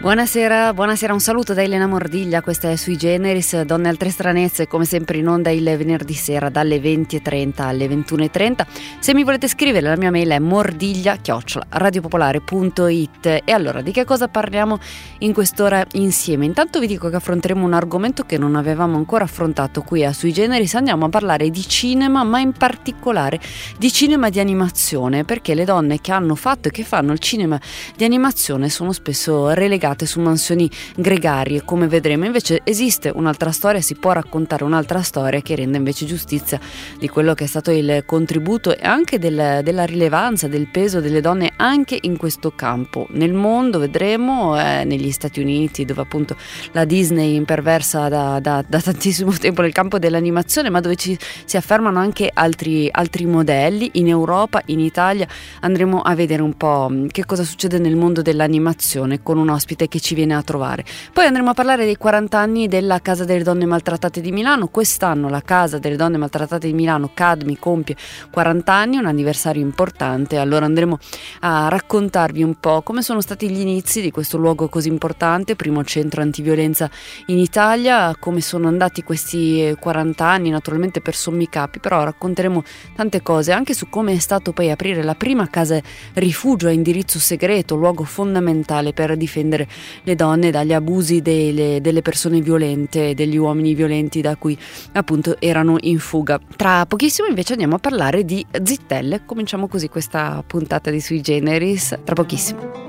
Buonasera, un saluto da Elena Mordiglia, questa è Sui Generis, Donne Altre Stranezze, come sempre in onda il venerdì sera dalle 20.30 alle 21.30. Se mi volete scrivere, la mia mail è mordiglia@radiopopolare.it. E allora, di che cosa parliamo in quest'ora insieme? Intanto vi dico che affronteremo un argomento che non avevamo ancora affrontato qui a Sui Generis. Andiamo a parlare di cinema, ma in particolare di cinema di animazione, perché le donne che hanno fatto e che fanno il cinema di animazione sono spesso relegate su mansioni gregarie, come vedremo. Invece esiste un'altra storia, si può raccontare un'altra storia che rende invece giustizia di quello che è stato il contributo e anche della rilevanza, del peso delle donne anche in questo campo. Nel mondo vedremo, negli Stati Uniti, dove appunto la Disney imperversa da tantissimo tempo nel campo dell'animazione, ma dove si affermano anche altri modelli. In Europa, in Italia, andremo a vedere un po' che cosa succede nel mondo dell'animazione con un ospite che ci viene a trovare. Poi andremo a parlare dei 40 anni della Casa delle Donne Maltrattate di Milano. Quest'anno la Casa delle Donne Maltrattate di Milano, CADMI, compie 40 anni, un anniversario importante. Allora andremo a raccontarvi un po' come sono stati gli inizi di questo luogo così importante, primo centro antiviolenza in Italia, come sono andati questi 40 anni, naturalmente per sommi capi, però racconteremo tante cose anche su come è stato poi aprire la prima casa rifugio a indirizzo segreto, luogo fondamentale per difendere le donne dagli abusi delle persone violente, degli uomini violenti da cui appunto erano in fuga. Tra pochissimo invece andiamo a parlare di zittelle. Cominciamo così questa puntata di Sui Generis, tra pochissimo.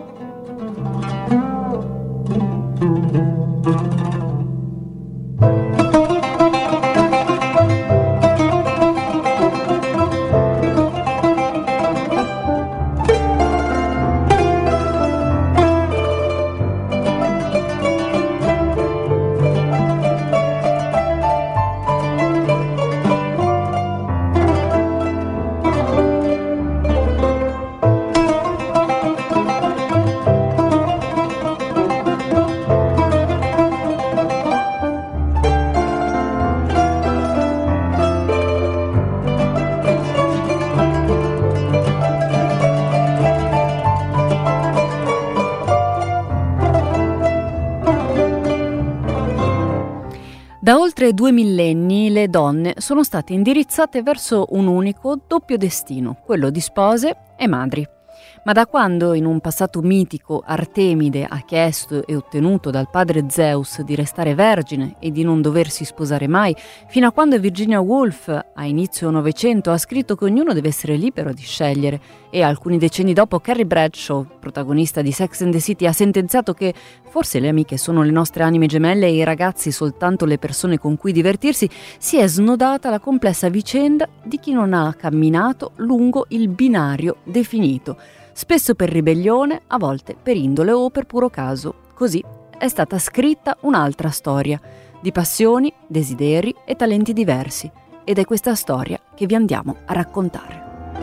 Da oltre 2 millenni le donne sono state indirizzate verso un unico doppio destino, quello di spose e madri. Ma da quando in un passato mitico Artemide ha chiesto e ottenuto dal padre Zeus di restare vergine e di non doversi sposare mai, fino a quando Virginia Woolf a inizio Novecento ha scritto che ognuno deve essere libero di scegliere, e alcuni decenni dopo Carrie Bradshaw, protagonista di Sex and the City, ha sentenziato che forse le amiche sono le nostre anime gemelle e i ragazzi soltanto le persone con cui divertirsi, si è snodata la complessa vicenda di chi non ha camminato lungo il binario definito, spesso per ribellione, a volte per indole o per puro caso. Così è stata scritta un'altra storia, di passioni, desideri e talenti diversi, ed è questa storia che vi andiamo a raccontare.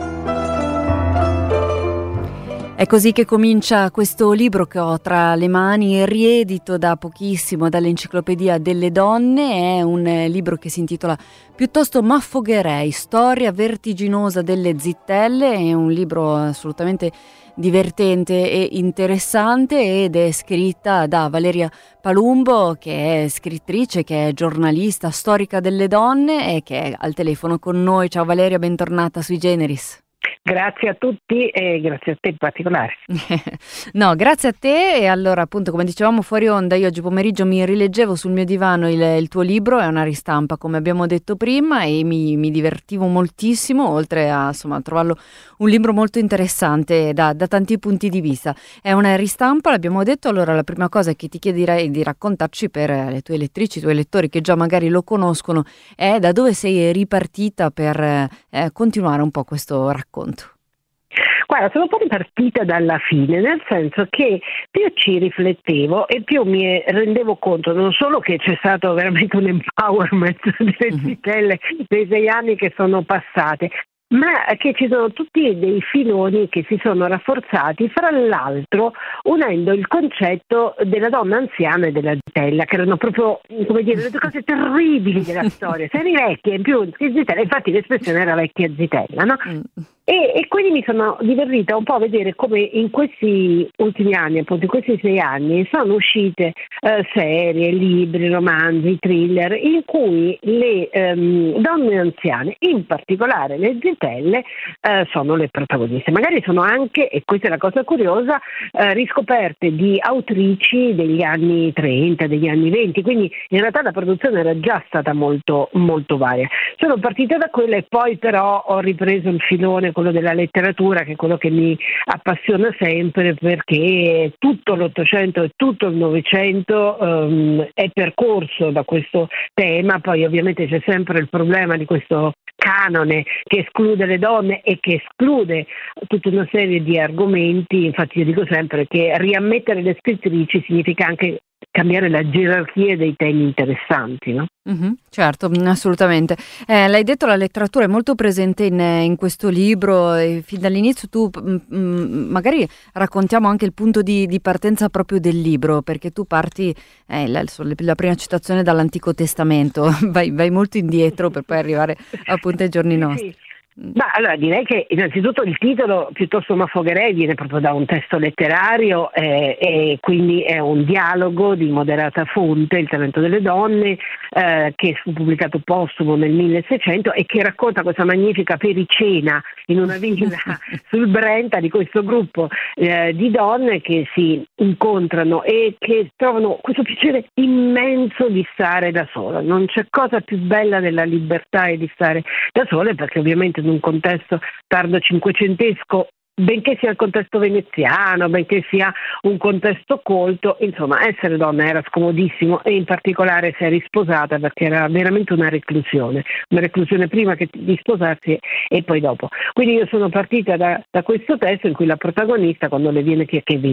È così che comincia questo libro che ho tra le mani, riedito da pochissimo dall'Enciclopedia delle Donne. È un libro che si intitola piuttosto Maffogherei, storia vertiginosa delle zittelle. È un libro assolutamente divertente e interessante ed è scritta da Valeria Palumbo, che è scrittrice, che è giornalista, storica delle donne e che è al telefono con noi. Ciao Valeria, bentornata Sui Generis. Grazie a tutti e grazie a te in particolare. No, grazie a te. E allora, appunto, come dicevamo fuori onda, io oggi pomeriggio mi rileggevo sul mio divano il tuo libro. È una ristampa, come abbiamo detto prima, e mi divertivo moltissimo, oltre a trovarlo un libro molto interessante da tanti punti di vista. È una ristampa, l'abbiamo detto. Allora la prima cosa che ti chiederei di raccontarci, per le tue lettrici, i tuoi lettori che già magari lo conoscono, è da dove sei ripartita per continuare un po' questo racconto. Guarda, sono un po' ripartita dalla fine, nel senso che più ci riflettevo e più mi rendevo conto non solo che c'è stato veramente un empowerment delle zittelle dei 6 anni che sono passate, ma che ci sono tutti dei filoni che si sono rafforzati, fra l'altro unendo il concetto della donna anziana e della zitella, che erano proprio, come dire, le due cose terribili della storia. Se eri vecchia in più che zitella, infatti l'espressione era vecchia zitella, no? E quindi mi sono divertita un po' a vedere come in questi ultimi anni, appunto in questi 6 anni, sono uscite serie, libri, romanzi, thriller, in cui le donne anziane, in particolare le zitelle, sono le protagoniste. Magari sono anche, e questa è la cosa curiosa, riscoperte di autrici degli anni 30, degli anni 20, quindi in realtà la produzione era già stata molto, molto varia. Sono partita da quella e poi però ho ripreso il filone, quello della letteratura, che è quello che mi appassiona sempre, perché tutto l'Ottocento e tutto il Novecento è percorso da questo tema. Poi ovviamente c'è sempre il problema di questo canone che esclude le donne e che esclude tutta una serie di argomenti. Infatti io dico sempre che riammettere le scrittrici significa anche cambiare la gerarchia dei temi interessanti, no? Certo, assolutamente. L'hai detto, la letteratura è molto presente in questo libro e fin dall'inizio tu magari raccontiamo anche il punto di partenza proprio del libro, perché tu parti, la prima citazione dall'Antico Testamento, vai molto indietro per poi arrivare appunto ai giorni nostri. Sì. Ma allora direi che innanzitutto il titolo piuttosto Mafogherei viene proprio da un testo letterario e quindi è un dialogo di moderata fonte, Il talento delle donne, che fu pubblicato postumo nel 1600 e che racconta questa magnifica pericena in una villa sul Brenta di questo gruppo di donne che si incontrano e che trovano questo piacere immenso di stare da sola. Non c'è cosa più bella della libertà e di stare da sole, perché ovviamente in un contesto tardo cinquecentesco, benché sia il contesto veneziano, benché sia un contesto colto, insomma essere donna era scomodissimo, e in particolare se eri sposata, perché era veramente una reclusione prima di sposarsi e poi dopo. Quindi io sono partita da questo testo in cui la protagonista, quando le viene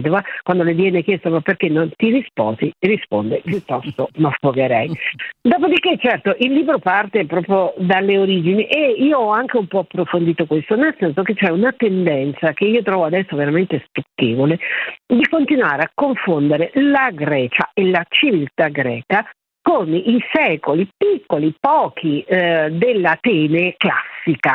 chiesto ma perché non ti risposi, risponde piuttosto Mafogherei. Dopodiché certo il libro parte proprio dalle origini e io ho anche un po' approfondito questo, nel senso che c'è una tendenza che io trovo adesso veramente stucchevole di continuare a confondere la Grecia e la civiltà greca con i secoli piccoli, pochi dell'Atene classica.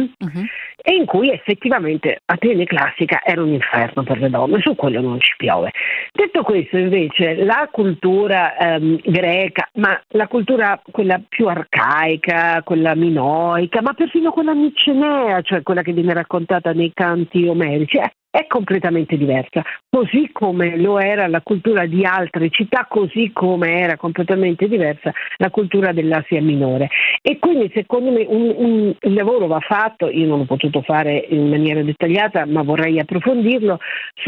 E in cui effettivamente Atene classica era un inferno per le donne, su quello non ci piove. Detto questo, invece, la cultura greca, ma la cultura quella più arcaica, quella minoica, ma persino quella micenea, cioè quella che viene raccontata nei canti omerici, è completamente diversa, così come lo era la cultura di altre città, così come era completamente diversa la cultura dell'Asia minore. E quindi secondo me un lavoro va fatto, io non l'ho potuto fare in maniera dettagliata, ma vorrei approfondirlo,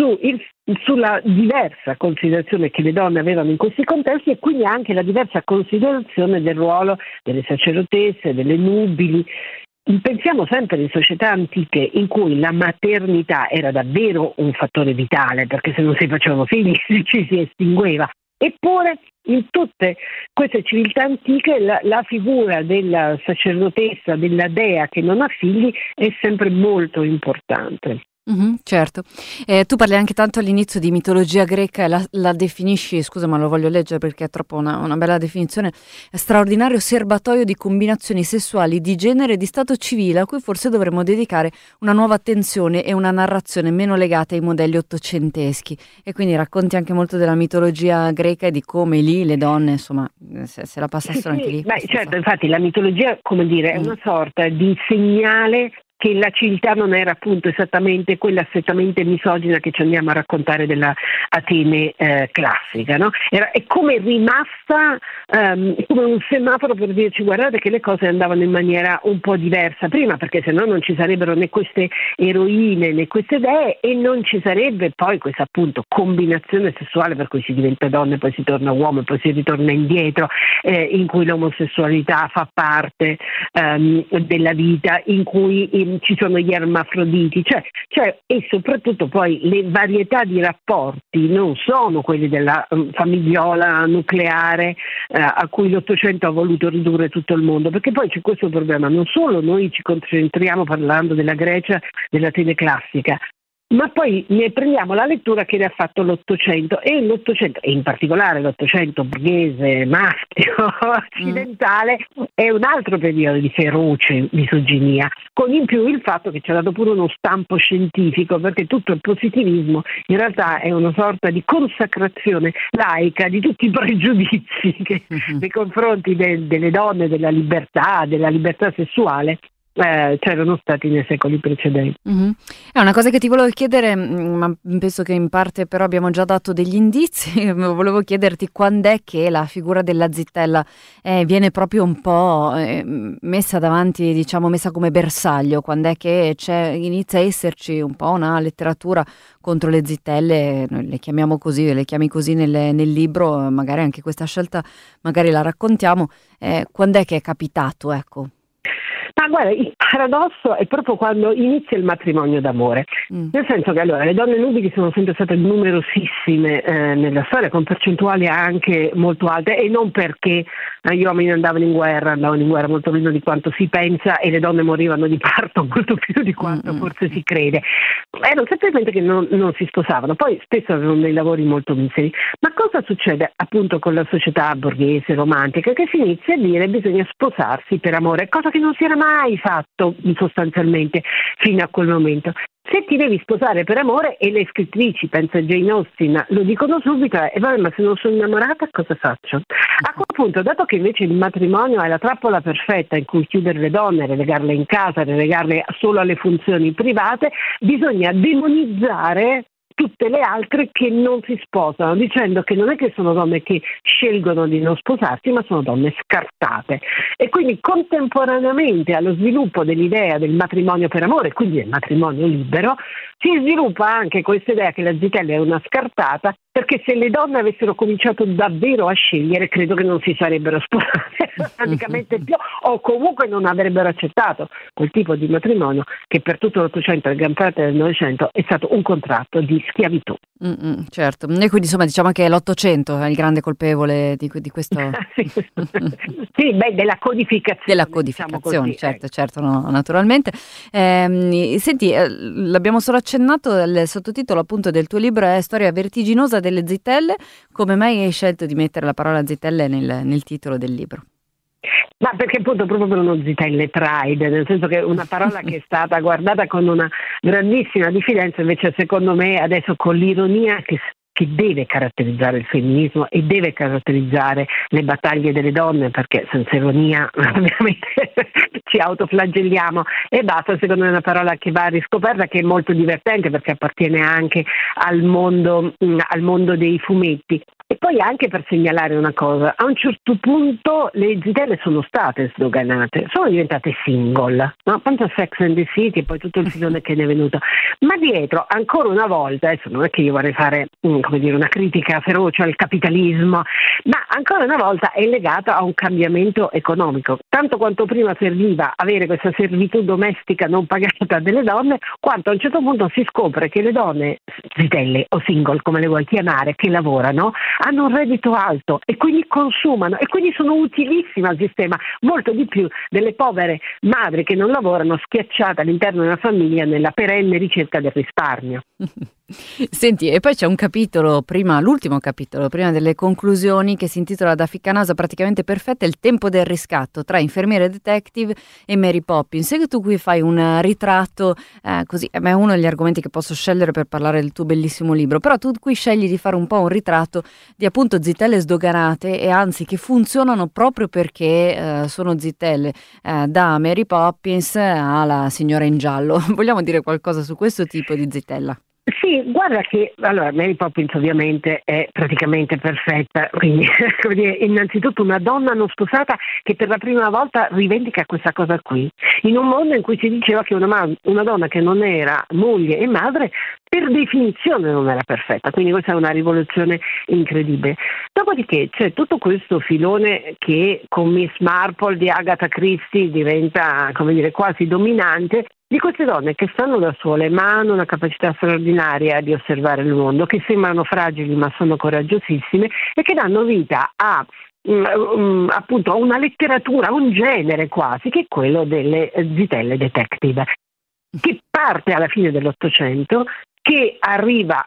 sulla diversa considerazione che le donne avevano in questi contesti e quindi anche la diversa considerazione del ruolo delle sacerdotesse, delle nubili. Pensiamo sempre in società antiche in cui la maternità era davvero un fattore vitale, perché se non si facevano figli ci si estingueva. Eppure in tutte queste civiltà antiche la figura della sacerdotessa, della dea che non ha figli, è sempre molto importante. Certo. Tu parli anche tanto all'inizio di mitologia greca e la definisci, scusa ma lo voglio leggere perché è troppo una bella definizione, straordinario serbatoio di combinazioni sessuali di genere e di stato civile a cui forse dovremmo dedicare una nuova attenzione e una narrazione meno legata ai modelli ottocenteschi. E quindi racconti anche molto della mitologia greca e di come lì le donne, insomma, se la passassero anche lì. Beh, certo, infatti la mitologia, come dire, è una sorta di segnale che la civiltà non era appunto esattamente quella strettamente misogina che ci andiamo a raccontare della Atene classica, no? È come rimasta come un semaforo per dirci guardate che le cose andavano in maniera un po' diversa prima, perché sennò non ci sarebbero né queste eroine né queste dee e non ci sarebbe poi questa appunto combinazione sessuale per cui si diventa donna e poi si torna uomo e poi si ritorna indietro, in cui l'omosessualità fa parte della vita, in cui ci sono gli ermafroditi, cioè e soprattutto poi le varietà di rapporti non sono quelli della famigliola nucleare a cui l'Ottocento ha voluto ridurre tutto il mondo, perché poi c'è questo problema, non solo noi ci concentriamo parlando della Grecia, dell'Atene classica, ma poi ne prendiamo la lettura che ne ha fatto l'Ottocento, e l'Ottocento, e in particolare l'Ottocento borghese, maschio, occidentale, è un altro periodo di feroce misoginia, con in più il fatto che ci ha dato pure uno stampo scientifico, perché tutto il positivismo in realtà è una sorta di consacrazione laica di tutti i pregiudizi che nei confronti delle donne, della libertà sessuale c'erano stati nei secoli precedenti. È una cosa che ti volevo chiedere, ma penso che in parte però abbiamo già dato degli indizi. Volevo chiederti quando è che la figura della zitella viene proprio un po' messa davanti, diciamo messa come bersaglio, quando è che inizia a esserci un po' una letteratura contro le zitelle, noi le chiamiamo così, le chiami così nel libro, magari anche questa scelta magari la raccontiamo, quando è che è capitato, ecco? Ma guarda, il paradosso è proprio quando inizia il matrimonio d'amore, nel senso che allora le donne nubili sono sempre state numerosissime nella storia, con percentuali anche molto alte, e non perché gli uomini andavano in guerra molto meno di quanto si pensa, e le donne morivano di parto molto più di quanto forse si crede. Erano semplicemente che non si sposavano, poi spesso avevano dei lavori molto miseri. Ma cosa succede appunto con la società borghese romantica? Che si inizia a dire bisogna sposarsi per amore, cosa che non si era mai fatto sostanzialmente fino a quel momento. Se ti devi sposare per amore, e le scrittrici, penso a Jane Austen, lo dicono subito, vabbè, ma se non sono innamorata cosa faccio? A quel punto, dato che invece il matrimonio è la trappola perfetta in cui chiudere le donne, relegarle in casa, relegarle solo alle funzioni private, bisogna demonizzare tutte le altre che non si sposano, dicendo che non è che sono donne che scelgono di non sposarsi, ma sono donne scartate. E quindi contemporaneamente allo sviluppo dell'idea del matrimonio per amore, quindi del matrimonio libero, si sviluppa anche questa idea che la zitella è una scartata, perché se le donne avessero cominciato davvero a scegliere, credo che non si sarebbero sposate praticamente più, o comunque non avrebbero accettato quel tipo di matrimonio che per tutto l'Ottocento e gran parte del Novecento è stato un contratto di schiavitù. Certo, e quindi insomma diciamo che l'Ottocento è il grande colpevole di questo. Sì, della codificazione. Della codificazione, diciamo così, certo, no, naturalmente. Senti, l'abbiamo solo accennato, il sottotitolo appunto del tuo libro è Storia vertiginosa delle zitelle. Come mai hai scelto di mettere la parola zitelle nel titolo del libro? Ma perché appunto proprio per uno zitelle pride, nel senso che è una parola che è stata guardata con una grandissima diffidenza, invece secondo me adesso con l'ironia che deve caratterizzare il femminismo e deve caratterizzare le battaglie delle donne, perché senza ironia ovviamente ci autoflagelliamo e basta. Secondo me è una parola che va riscoperta, che è molto divertente perché appartiene anche al mondo dei fumetti. E poi anche per segnalare una cosa, a un certo punto le zitelle sono state sdoganate, sono diventate single, no? Penso a Sex and the City e poi tutto il filone che ne è venuto, ma dietro ancora una volta, adesso non è che io vorrei fare una critica feroce al capitalismo, ma ancora una volta è legata a un cambiamento economico, tanto quanto prima serviva avere questa servitù domestica non pagata delle donne, quanto a un certo punto si scopre che le donne zitelle o single, come le vuoi chiamare, che lavorano, hanno un reddito alto e quindi consumano e quindi sono utilissime al sistema, molto di più delle povere madri che non lavorano, schiacciate all'interno della famiglia nella perenne ricerca del risparmio. Senti, e poi c'è un capitolo, l'ultimo capitolo, prima delle conclusioni, che si intitola Da ficcanaso praticamente perfetta, il tempo del riscatto tra infermiere detective e Mary Poppins. E che tu qui fai un ritratto, così, è uno degli argomenti che posso scegliere per parlare del tuo bellissimo libro, però tu qui scegli di fare un po' un ritratto di appunto zitelle sdoganate, e anzi che funzionano proprio perché sono zitelle, da Mary Poppins alla signora in giallo. Vogliamo dire qualcosa su questo tipo di zitella? Sì, guarda che allora Mary Poppins ovviamente è praticamente perfetta, quindi innanzitutto una donna non sposata che per la prima volta rivendica questa cosa qui, in un mondo in cui si diceva che una donna che non era moglie e madre per definizione non era perfetta, quindi questa è una rivoluzione incredibile. Dopodiché c'è tutto questo filone che con Miss Marple di Agatha Christie diventa, quasi dominante, di queste donne che stanno da sole ma hanno una capacità straordinaria di osservare il mondo, che sembrano fragili ma sono coraggiosissime e che danno vita a appunto a una letteratura, a un genere quasi, che è quello delle zitelle detective, che parte alla fine dell'Ottocento che arriva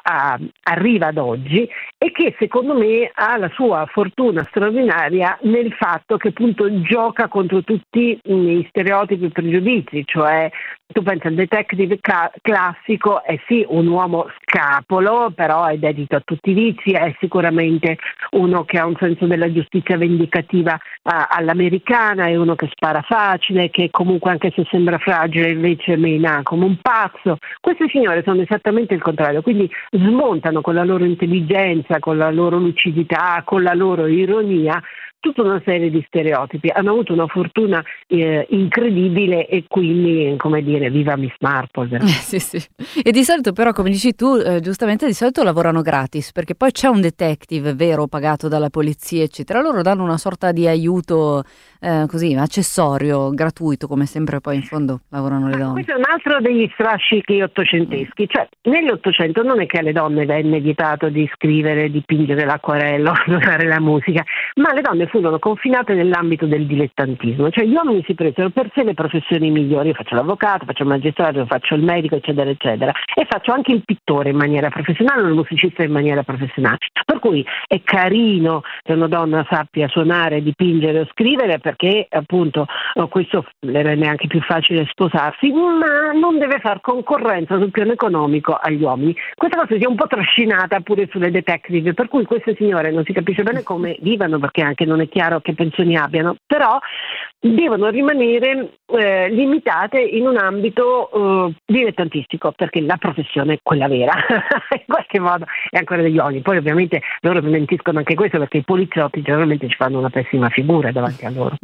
ad oggi e che secondo me ha la sua fortuna straordinaria nel fatto che appunto gioca contro tutti gli stereotipi e pregiudizi, cioè tu pensi al detective classico, è sì un uomo scapolo, però è dedito a tutti i vizi, è sicuramente uno che ha un senso della giustizia vendicativa all'americana, è uno che spara facile, che comunque anche se sembra fragile invece mena come un pazzo. Queste signore sono esattamente il contrario, quindi smontano con la loro intelligenza, con la loro lucidità, con la loro ironia tutta una serie di stereotipi. Hanno avuto una fortuna incredibile e quindi, come dire, viva Miss Marple. Sì, sì. E di solito però, come dici tu, giustamente di solito lavorano gratis, perché poi c'è un detective vero pagato dalla polizia, eccetera. Loro danno una sorta di aiuto così, accessorio, gratuito, come sempre poi in fondo lavorano le donne. Questo è un altro degli strascichi ottocenteschi. Cioè, nell'Ottocento non è che alle donne venne vietato di scrivere, dipingere l'acquarello, suonare la musica, ma le donne furono confinate nell'ambito del dilettantismo, cioè gli uomini si presero per sé le professioni migliori. Io faccio l'avvocato, faccio il magistrato, faccio il medico, eccetera, eccetera, e faccio anche il pittore in maniera professionale, il musicista in maniera professionale. Per cui è carino che una donna sappia suonare, dipingere o scrivere, perché appunto questo le rende anche più facile sposarsi, ma non deve far concorrenza sul piano economico agli uomini. Questa cosa si è un po' trascinata pure sulle detective, per cui queste signore non si capisce bene come vivano, perché anche non è chiaro che pensioni abbiano, però devono rimanere limitate in un ambito dilettantistico, perché la professione è quella vera in qualche modo è ancora degli uomini. Poi ovviamente loro smentiscono anche questo, perché i poliziotti generalmente ci fanno una pessima figura davanti a loro.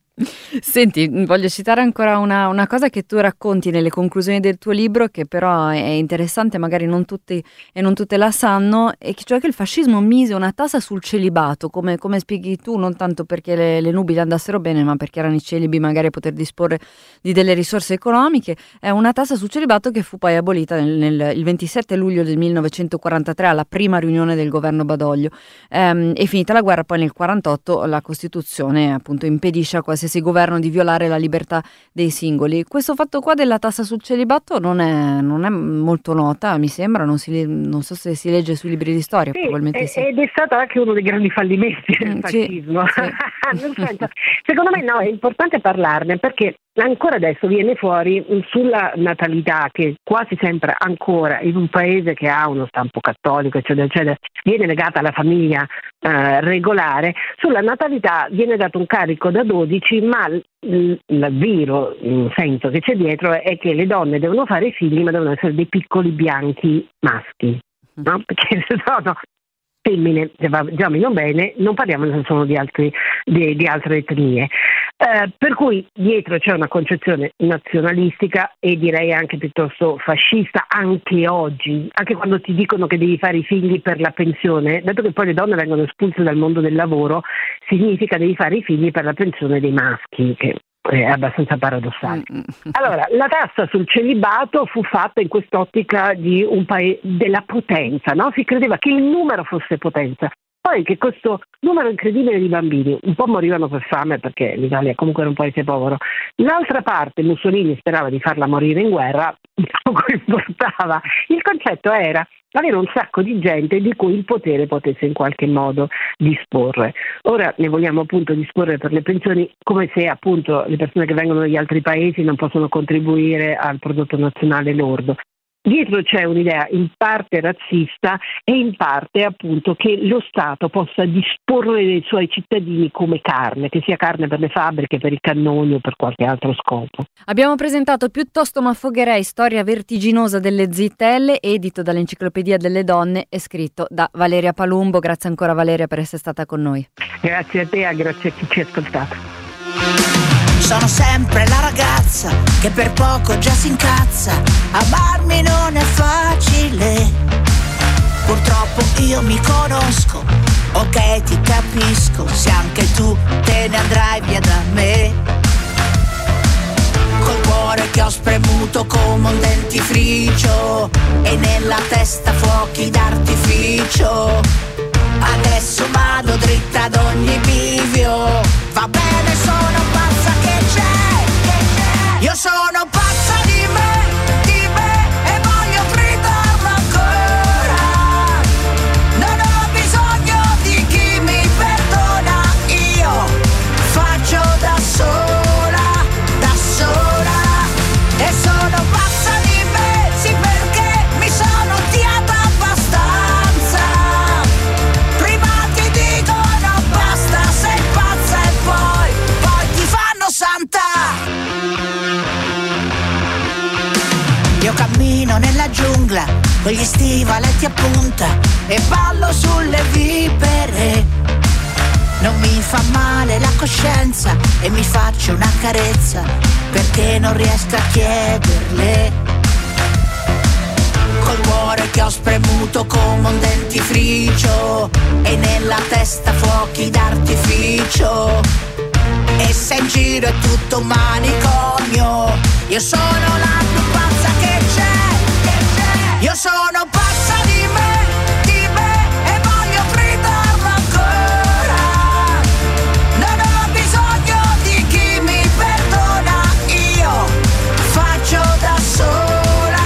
Senti, voglio citare ancora una cosa che tu racconti nelle conclusioni del tuo libro, che però è interessante, magari non tutti e non tutte la sanno, e cioè che il fascismo mise una tassa sul celibato, come spieghi tu, non tanto perché le nubili andassero bene, ma perché erano i celibi magari a poter disporre di delle risorse economiche. È una tassa sul celibato che fu poi abolita il 27 luglio del 1943 alla prima riunione del governo Badoglio, e finita la guerra poi nel 48 la Costituzione appunto impedisce a qualsiasi governo di violare la libertà dei singoli. Questo fatto qua della tassa sul celibato non è molto nota, mi sembra, non so se si legge sui libri di storia, sì, probabilmente sì. Ed è stato anche uno dei grandi fallimenti del fascismo. Sì. Nel senso, secondo me no, è importante parlarne, perché ancora adesso viene fuori sulla natalità, che quasi sempre ancora in un paese che ha uno stampo cattolico, eccetera, eccetera, viene legata alla famiglia regolare. Sulla natalità viene dato un carico da 12, ma il vero senso che c'è dietro è che le donne devono fare figli, ma devono essere dei piccoli bianchi maschi, no? Perché se sono femmine già bene, non parliamo se sono di altre etnie. Per cui dietro c'è una concezione nazionalistica e direi anche piuttosto fascista, anche oggi, anche quando ti dicono che devi fare i figli per la pensione, dato che poi le donne vengono espulse dal mondo del lavoro, significa devi fare i figli per la pensione dei maschi, che è abbastanza paradossale. Allora, la tassa sul celibato fu fatta in quest'ottica di un della potenza, no? Si credeva che il numero fosse potenza. Poi che questo numero incredibile di bambini un po' morivano per fame, perché l'Italia comunque era un paese povero, l'altra parte Mussolini sperava di farla morire in guerra, poco importava. Il concetto era avere un sacco di gente di cui il potere potesse in qualche modo disporre. Ora ne vogliamo appunto disporre per le pensioni, come se appunto le persone che vengono dagli altri paesi non possono contribuire al prodotto nazionale lordo. Dietro c'è un'idea in parte razzista e in parte appunto che lo Stato possa disporre dei suoi cittadini come carne, che sia carne per le fabbriche, per i cannoni o per qualche altro scopo. Abbiamo presentato Piuttosto m'affogherei, storia vertiginosa delle zittelle, edito dall'Enciclopedia delle Donne e scritto da Valeria Palumbo. Grazie ancora Valeria per essere stata con noi. Grazie a te, grazie a chi ci ha ascoltato. Sono sempre la ragazza che per poco già si incazza. Amarmi non è facile. Purtroppo io mi conosco. Ok, ti capisco. Se anche tu te ne andrai via da me. Col cuore che ho spremuto come un dentifricio e nella testa fuochi d'artificio. Adesso vado dritta ad ogni bivio. Va bene, sono pazza, che c'è? Io sono pazza di me e voglio gridarlo a nella giungla con gli stivaletti a punta e ballo sulle vipere. Non mi fa male la coscienza e mi faccio una carezza perché non riesco a chiederle. Col cuore che ho spremuto come un dentifricio e nella testa fuochi d'artificio. E se in giro è tutto un manicomio, io sono la più pazza che c'è. Io sono pazza di me e voglio gridarlo ancora. Non ho bisogno di chi mi perdona, io faccio da sola,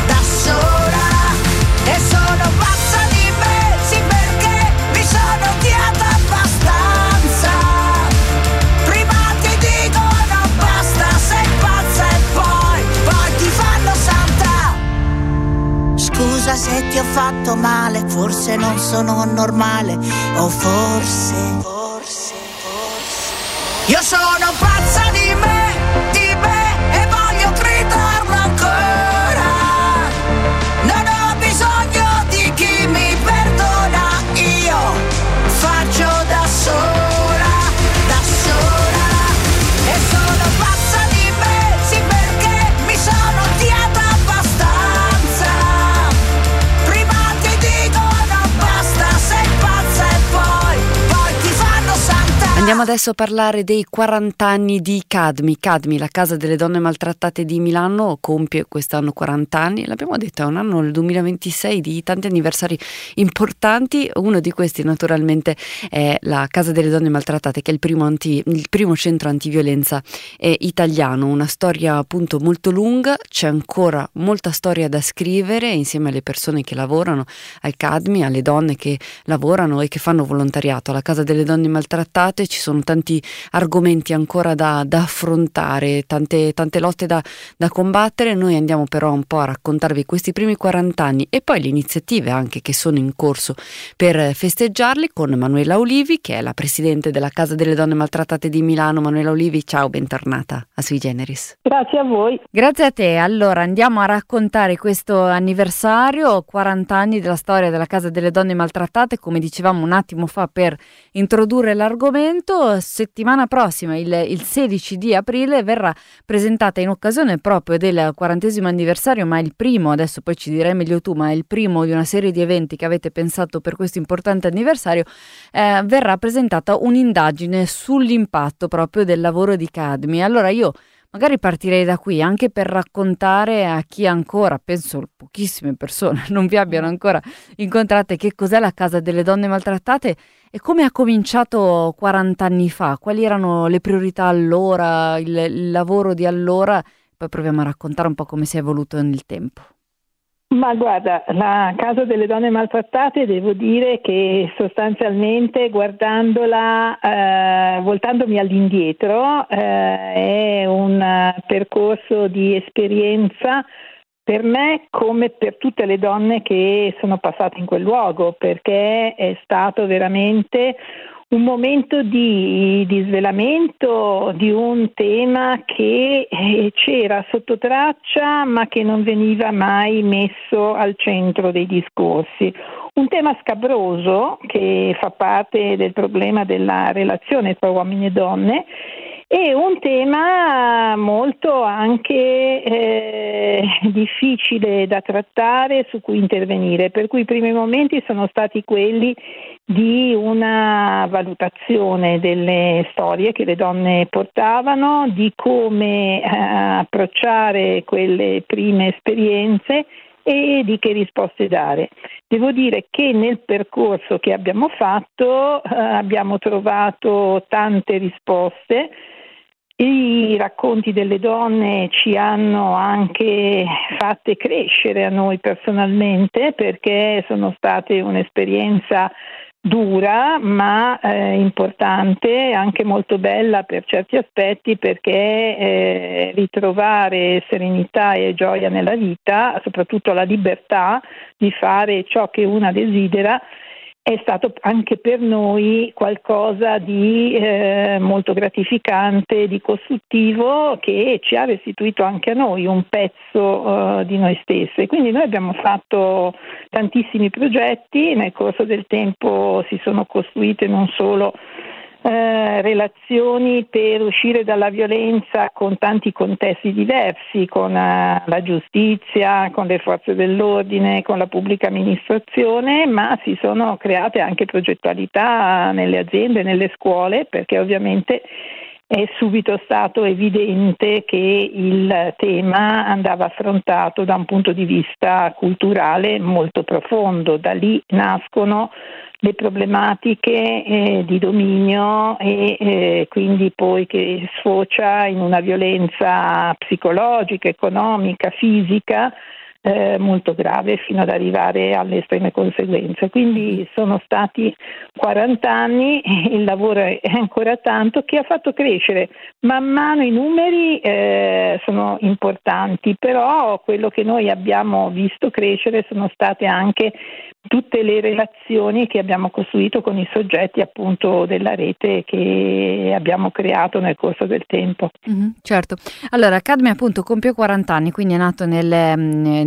e sono pazza di me, sì, perché mi sono odiata abbastanza. Prima ti dicono basta, sei pazza e poi ti fanno santa. Scusa se ti ho fatto male, forse non sono normale, o forse io sono pazza di me e voglio gridarlo ancora. Non ho bisogno di chi mi perdona, io faccio da sola, e sono pazza di me, sì, perché mi sono odiata abbastanza. Prima ti dicono basta, sei pazza e poi ti fanno santa. Andiamo adesso a parlare dei 40 anni di Cadmi. Cadmi, la casa delle donne maltrattate di Milano, compie quest'anno 40 anni. L'abbiamo detto, è un anno, il 2026, di tanti anniversari importanti. Uno di questi naturalmente è la Casa delle Donne Maltrattate, che è il primo centro antiviolenza italiano. Una storia appunto molto lunga, c'è ancora molta storia da scrivere insieme alle persone che lavorano al Cadmi, alle donne che lavorano e che fanno volontariato alla Casa delle Donne Maltrattate. Ci sono tanti argomenti ancora da affrontare, tante lotte da combattere. Noi andiamo però un po' a raccontarvi questi primi 40 anni e poi le iniziative anche che sono in corso per festeggiarli con Manuela Olivi, che è la presidente della Casa delle Donne Maltrattate di Milano. Manuela Olivi, ciao, bentornata a Sui Generis. Grazie a voi. Grazie a te. Allora andiamo a raccontare questo anniversario, 40 anni della storia della Casa delle Donne Maltrattate, come dicevamo un attimo fa per introdurre l'argomento. Settimana prossima, il 16 di aprile, verrà presentata in occasione proprio del 40° anniversario, ma è il primo, adesso poi ci dirai meglio tu, ma è il primo di una serie di eventi che avete pensato per questo importante anniversario. Verrà presentata un'indagine sull'impatto proprio del lavoro di Cadmi. Allora io magari partirei da qui anche per raccontare a chi ancora, penso pochissime persone non vi abbiano ancora incontrate, che cos'è la Casa delle Donne Maltrattate e come ha cominciato 40 anni fa, quali erano le priorità allora, il lavoro di allora. Poi proviamo a raccontare un po' come si è evoluto nel tempo. Ma guarda, la Casa delle Donne Maltrattate, devo dire che sostanzialmente guardandola, voltandomi all'indietro, è un percorso di esperienza per me come per tutte le donne che sono passate in quel luogo, perché è stato veramente un momento di svelamento di un tema che c'era sotto traccia ma che non veniva mai messo al centro dei discorsi. Un tema scabroso che fa parte del problema della relazione tra uomini e donne, e un tema molto anche difficile da trattare, su cui intervenire, per cui i primi momenti sono stati quelli di una valutazione delle storie che le donne portavano, di come approcciare quelle prime esperienze e di che risposte dare. Devo dire che nel percorso che abbiamo fatto abbiamo trovato tante risposte. I racconti delle donne ci hanno anche fatte crescere a noi personalmente, perché sono state un'esperienza dura ma importante, anche molto bella per certi aspetti, perché ritrovare serenità e gioia nella vita, soprattutto la libertà di fare ciò che una desidera, è stato anche per noi qualcosa di molto gratificante, di costruttivo, che ci ha restituito anche a noi un pezzo di noi stessi. Quindi noi abbiamo fatto tantissimi progetti, nel corso del tempo si sono costruite non solo relazioni per uscire dalla violenza con tanti contesti diversi, con la giustizia, con le forze dell'ordine, con la pubblica amministrazione, ma si sono create anche progettualità nelle aziende, nelle scuole, perché ovviamente è subito stato evidente che il tema andava affrontato da un punto di vista culturale molto profondo. Da lì nascono le problematiche di dominio e quindi poi che sfocia in una violenza psicologica, economica, fisica molto grave, fino ad arrivare alle estreme conseguenze. Quindi sono stati 40 anni, il lavoro è ancora tanto, che ha fatto crescere man mano. I numeri sono importanti, però quello che noi abbiamo visto crescere sono state anche tutte le relazioni che abbiamo costruito con i soggetti appunto della rete che abbiamo creato nel corso del tempo. Certo. Allora, Cadme appunto compie 40 anni, quindi è nato nel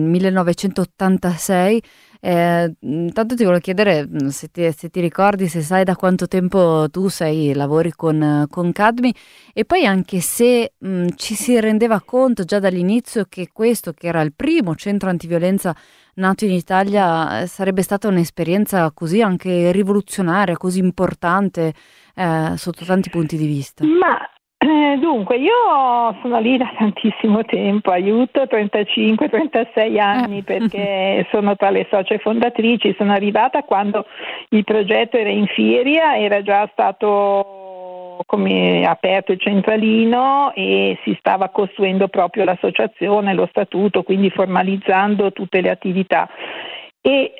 1986. Intanto ti volevo chiedere se ti ricordi, se sai da quanto tempo tu lavori con Cadmi, e poi anche se ci si rendeva conto già dall'inizio che questo, che era il primo centro antiviolenza nato in Italia, sarebbe stata un'esperienza così anche rivoluzionaria, così importante sotto tanti punti di vista. Dunque, io sono lì da tantissimo tempo, 35-36 anni, perché sono tra le socie fondatrici. Sono arrivata quando il progetto era in Firia, era già stato aperto il centralino e si stava costruendo proprio l'associazione, lo statuto, quindi formalizzando tutte le attività. E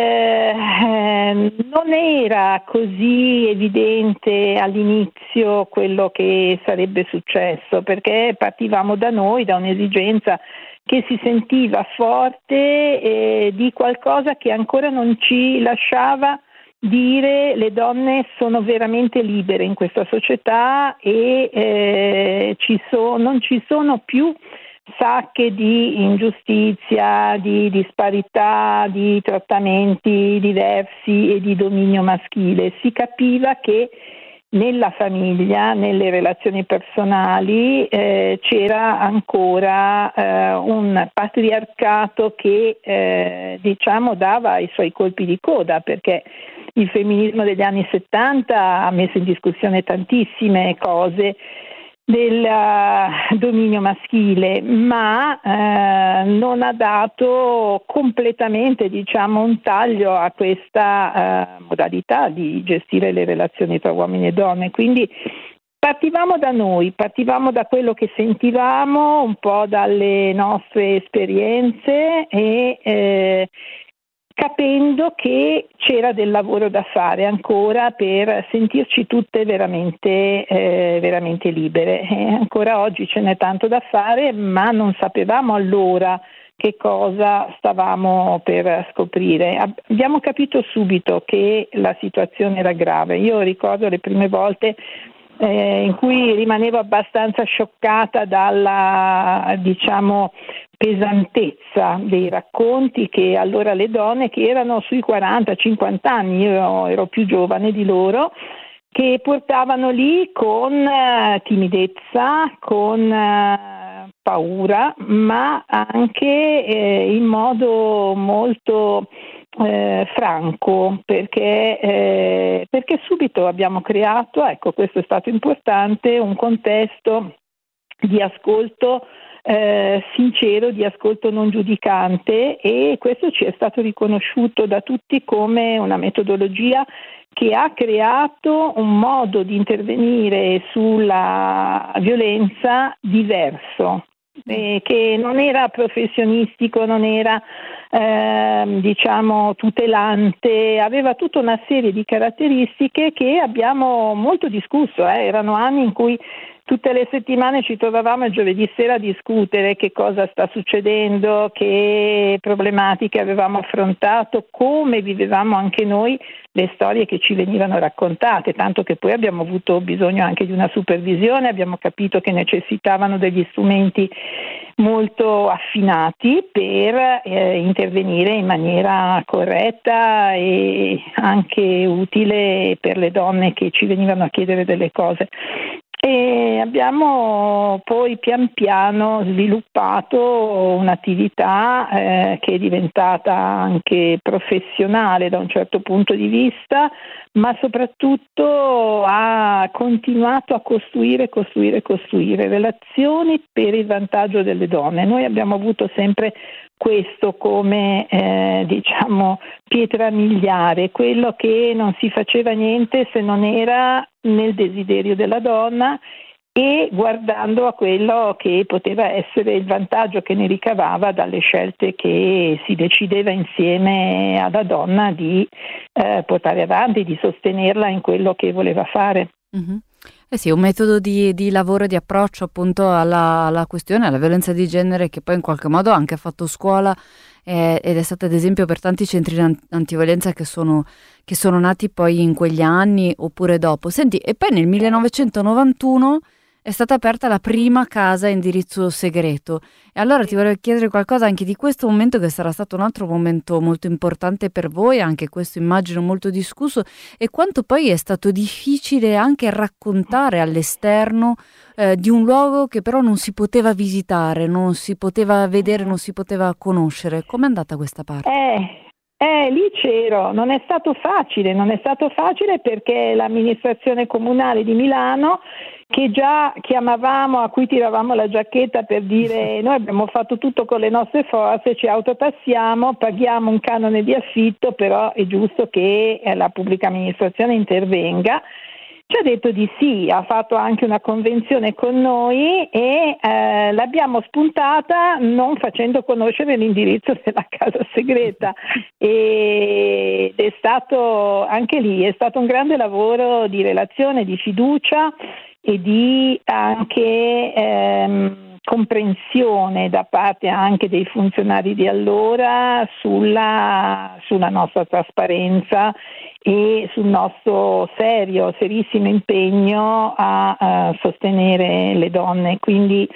non era così evidente all'inizio quello che sarebbe successo, perché partivamo da noi, da un'esigenza che si sentiva forte di qualcosa che ancora non ci lasciava dire: le donne sono veramente libere in questa società e non ci sono più sacche di ingiustizia, di disparità, di trattamenti diversi e di dominio maschile. Si capiva che nella famiglia, nelle relazioni personali, c'era ancora un patriarcato che dava i suoi colpi di coda, perché il femminismo degli anni 70 ha messo in discussione tantissime cose del dominio maschile, ma non ha dato completamente un taglio a questa modalità di gestire le relazioni tra uomini e donne. Quindi partivamo da noi, partivamo da quello che sentivamo, un po' dalle nostre esperienze e capendo che c'era del lavoro da fare ancora per sentirci tutte veramente libere. Ancora oggi ce n'è tanto da fare, ma non sapevamo allora che cosa stavamo per scoprire. Abbiamo capito subito che la situazione era grave. Io ricordo le prime volte in cui rimanevo abbastanza scioccata dalla pesantezza dei racconti che allora le donne, che erano sui 40-50 anni, io ero più giovane di loro, che portavano lì con timidezza, con paura, ma anche in modo molto franco, perché subito abbiamo creato, questo è stato importante, un contesto di ascolto sincero, di ascolto non giudicante, e questo ci è stato riconosciuto da tutti come una metodologia che ha creato un modo di intervenire sulla violenza diverso, che non era professionistico, non era tutelante, aveva tutta una serie di caratteristiche che abbiamo molto discusso. Erano anni in cui tutte le settimane ci trovavamo il giovedì sera a discutere che cosa sta succedendo, che problematiche avevamo affrontato, come vivevamo anche noi le storie che ci venivano raccontate, tanto che poi abbiamo avuto bisogno anche di una supervisione, abbiamo capito che necessitavano degli strumenti molto affinati per intervenire in maniera corretta e anche utile per le donne che ci venivano a chiedere delle cose. E abbiamo poi pian piano sviluppato un'attività che è diventata anche professionale da un certo punto di vista, ma soprattutto ha continuato a costruire relazioni per il vantaggio delle donne. Noi abbiamo avuto sempre questo come pietra miliare, quello che non si faceva niente se non era nel desiderio della donna e guardando a quello che poteva essere il vantaggio che ne ricavava dalle scelte che si decideva insieme alla donna di portare avanti, di sostenerla in quello che voleva fare. Mm-hmm. Sì, un metodo di lavoro, di approccio appunto alla questione, alla violenza di genere, che poi in qualche modo ha anche fatto scuola ed è stato ad esempio per tanti centri antiviolenza che sono nati poi in quegli anni oppure dopo. Senti, e poi nel 1991 è stata aperta la prima casa a indirizzo segreto. E allora ti vorrei chiedere qualcosa anche di questo momento, che sarà stato un altro momento molto importante per voi, anche questo immagino molto discusso, e quanto poi è stato difficile anche raccontare all'esterno di un luogo che però non si poteva visitare, non si poteva vedere, non si poteva conoscere. Com'è andata questa parte? Lì c'ero, non è stato facile perché l'amministrazione comunale di Milano, che già chiamavamo, a cui tiravamo la giacchetta per dire noi abbiamo fatto tutto con le nostre forze, ci autotassiamo, paghiamo un canone di affitto, però è giusto che la pubblica amministrazione intervenga. Ci ha detto di sì, ha fatto anche una convenzione con noi e l'abbiamo spuntata non facendo conoscere l'indirizzo della casa segreta, ed è stato anche lì, è stato un grande lavoro di relazione, di fiducia e di anche comprensione da parte anche dei funzionari di allora sulla nostra trasparenza e sul nostro serissimo impegno a sostenere le donne. Quindi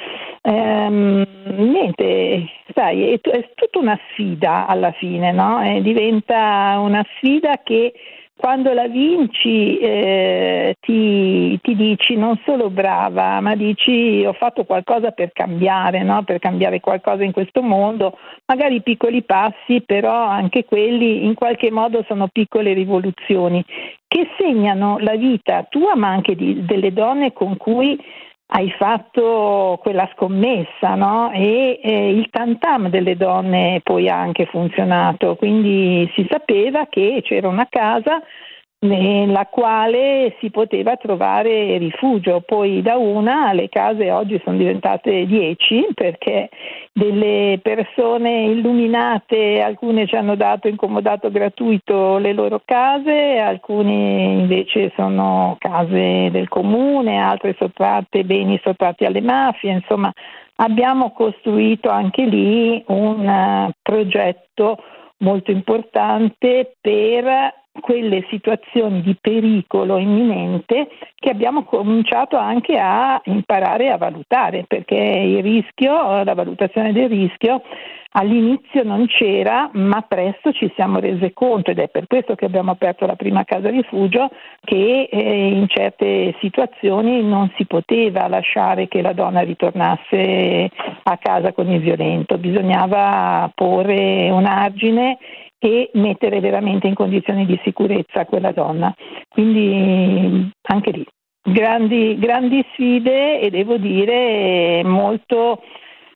niente, sai, è tutta una sfida alla fine, no? Diventa una sfida che quando la vinci ti dici non solo brava, ma dici ho fatto qualcosa per cambiare, no? Per cambiare qualcosa in questo mondo, magari piccoli passi, però anche quelli in qualche modo sono piccole rivoluzioni che segnano la vita tua, ma anche delle donne con cui hai fatto quella scommessa, no? E il tantam delle donne poi ha anche funzionato, quindi si sapeva che c'era una casa nella quale si poteva trovare rifugio. Poi da una le case oggi sono diventate 10, perché delle persone illuminate, alcune ci hanno dato in comodato gratuito le loro case, alcune invece sono case del comune, altre beni sottratti alle mafie. Insomma, abbiamo costruito anche lì un progetto molto importante per quelle situazioni di pericolo imminente che abbiamo cominciato anche a imparare a valutare, perché il rischio, la valutazione del rischio all'inizio non c'era, ma presto ci siamo rese conto, ed è per questo che abbiamo aperto la prima casa rifugio, che in certe situazioni non si poteva lasciare che la donna ritornasse a casa con il violento, bisognava porre un argine e mettere veramente in condizioni di sicurezza quella donna. Quindi anche lì grandi sfide, e devo dire molto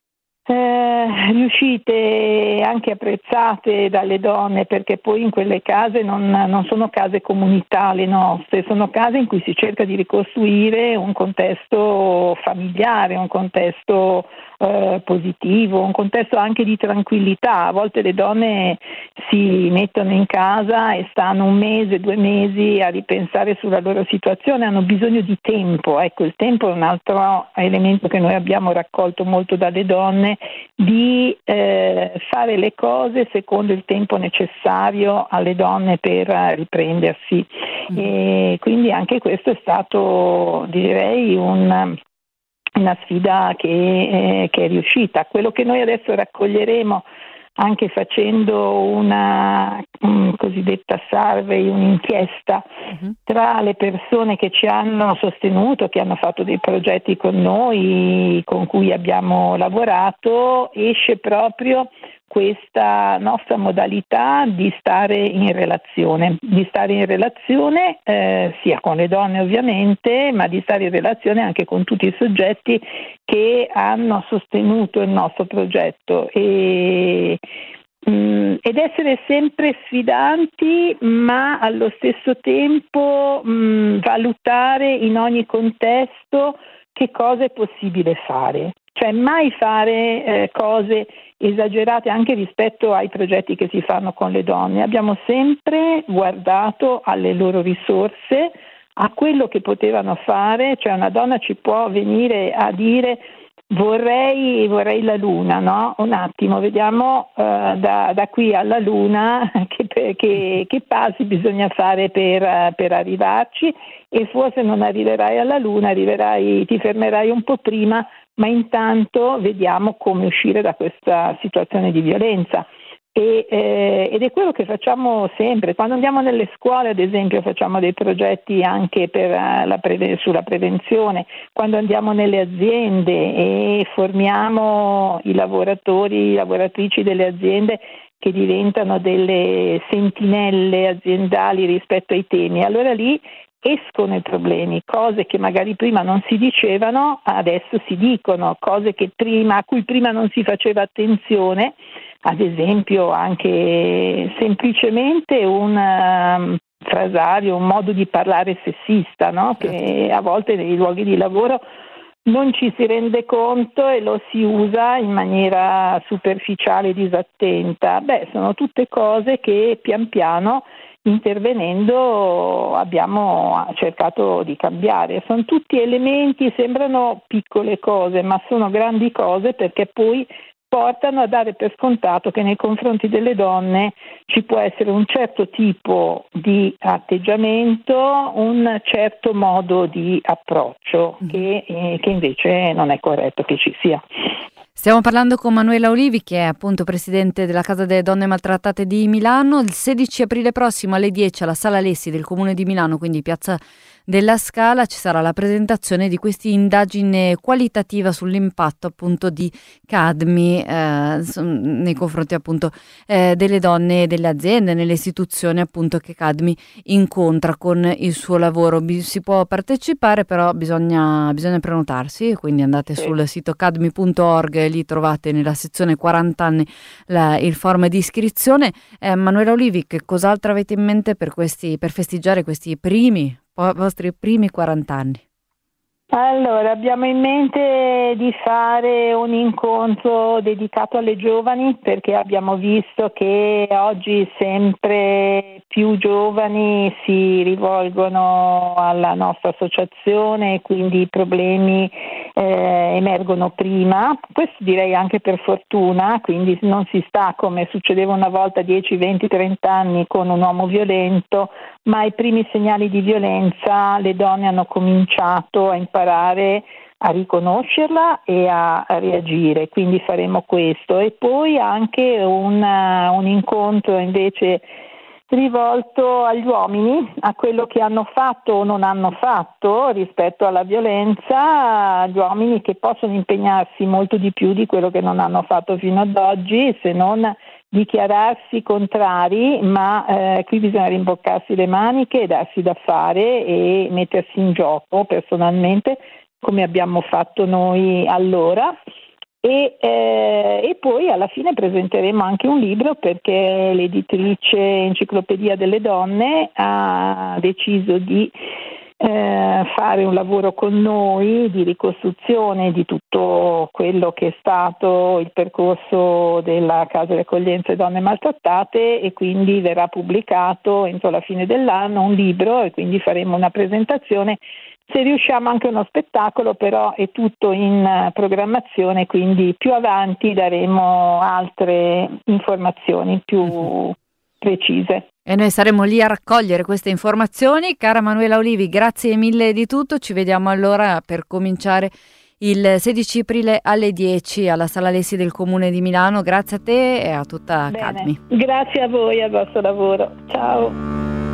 riuscite, anche apprezzate dalle donne, perché poi in quelle case non sono case comunità le nostre, sono case in cui si cerca di ricostruire un contesto familiare, un contesto positivo, un contesto anche di tranquillità. A volte le donne si mettono in casa e stanno 1 mese, 2 mesi a ripensare sulla loro situazione, hanno bisogno di tempo. Ecco, il tempo è un altro elemento che noi abbiamo raccolto molto dalle donne, di fare le cose secondo il tempo necessario alle donne per riprendersi. E quindi anche questo è stato, direi, una sfida che è riuscita. Quello che noi adesso raccoglieremo, anche facendo una cosiddetta survey, un'inchiesta tra le persone che ci hanno sostenuto, che hanno fatto dei progetti con noi, con cui abbiamo lavorato, esce proprio questa nostra modalità di stare in relazione, sia con le donne ovviamente, ma di stare in relazione anche con tutti i soggetti che hanno sostenuto il nostro progetto ed essere sempre sfidanti, ma allo stesso tempo valutare in ogni contesto che cosa è possibile fare, cioè mai fare cose esagerate anche rispetto ai progetti che si fanno con le donne. Abbiamo sempre guardato alle loro risorse, a quello che potevano fare, cioè una donna ci può venire a dire vorrei la luna, no? Un attimo, vediamo da qui alla luna che passi bisogna fare per arrivarci, e forse non arriverai alla luna, ti fermerai un po' prima, ma intanto vediamo come uscire da questa situazione di violenza. Ed è quello che facciamo sempre. Quando andiamo nelle scuole, ad esempio, facciamo dei progetti anche sulla prevenzione. Quando andiamo nelle aziende e formiamo i lavoratrici delle aziende che diventano delle sentinelle aziendali rispetto ai temi, allora lì escono i problemi, cose che magari prima non si dicevano, adesso si dicono, cose a cui prima non si faceva attenzione. Ad esempio anche semplicemente un frasario, un modo di parlare sessista, no? Che a volte nei luoghi di lavoro non ci si rende conto e lo si usa in maniera superficiale e disattenta. Sono tutte cose che pian piano, intervenendo, abbiamo cercato di cambiare. Sono tutti elementi, sembrano piccole cose, ma sono grandi cose, perché poi portano a dare per scontato che nei confronti delle donne ci può essere un certo tipo di atteggiamento, un certo modo di approccio che invece non è corretto che ci sia. Stiamo parlando con Manuela Olivi, che è appunto presidente della Casa delle Donne Maltrattate di Milano. Il 16 aprile prossimo alle 10 alla Sala Lessi del Comune di Milano, quindi Piazza della Scala, ci sarà la presentazione di questa indagine qualitativa sull'impatto appunto di cadmi nei confronti appunto delle donne e delle aziende, nelle istituzioni appunto che Cadmi incontra con il suo lavoro. Si può partecipare, però bisogna prenotarsi, quindi andate sul sito cadmi.org, lì trovate nella sezione 40 anni il form di iscrizione. Manuela Olivi, che cos'altro avete in mente per festeggiare questi vostri primi 40 anni? Allora, abbiamo in mente di fare un incontro dedicato alle giovani, perché abbiamo visto che oggi sempre più giovani si rivolgono alla nostra associazione e quindi i problemi emergono prima. Questo direi anche per fortuna, quindi non si sta come succedeva una volta 10, 20, 30 anni con un uomo violento, ma i primi segnali di violenza le donne hanno cominciato a imparare a riconoscerla e a reagire, quindi faremo questo. E poi anche un incontro invece rivolto agli uomini, a quello che hanno fatto o non hanno fatto rispetto alla violenza, gli uomini che possono impegnarsi molto di più di quello che non hanno fatto fino ad oggi, se non dichiararsi contrari, ma qui bisogna rimboccarsi le maniche e darsi da fare e mettersi in gioco personalmente, come abbiamo fatto noi allora. E poi alla fine presenteremo anche un libro, perché l'editrice Enciclopedia delle Donne ha deciso di fare un lavoro con noi di ricostruzione di tutto quello che è stato il percorso della casa di accoglienza di donne maltrattate, e quindi verrà pubblicato entro la fine dell'anno un libro, e quindi faremo una presentazione, se riusciamo anche uno spettacolo, però è tutto in programmazione, quindi più avanti daremo altre informazioni più precise. E noi saremo lì a raccogliere queste informazioni. Cara Manuela Olivi, grazie mille di tutto. Ci vediamo allora per cominciare il 16 aprile alle 10 alla Sala Lessi del Comune di Milano. Grazie a te e a tutta Cadmi. Grazie a voi e al vostro lavoro. Ciao.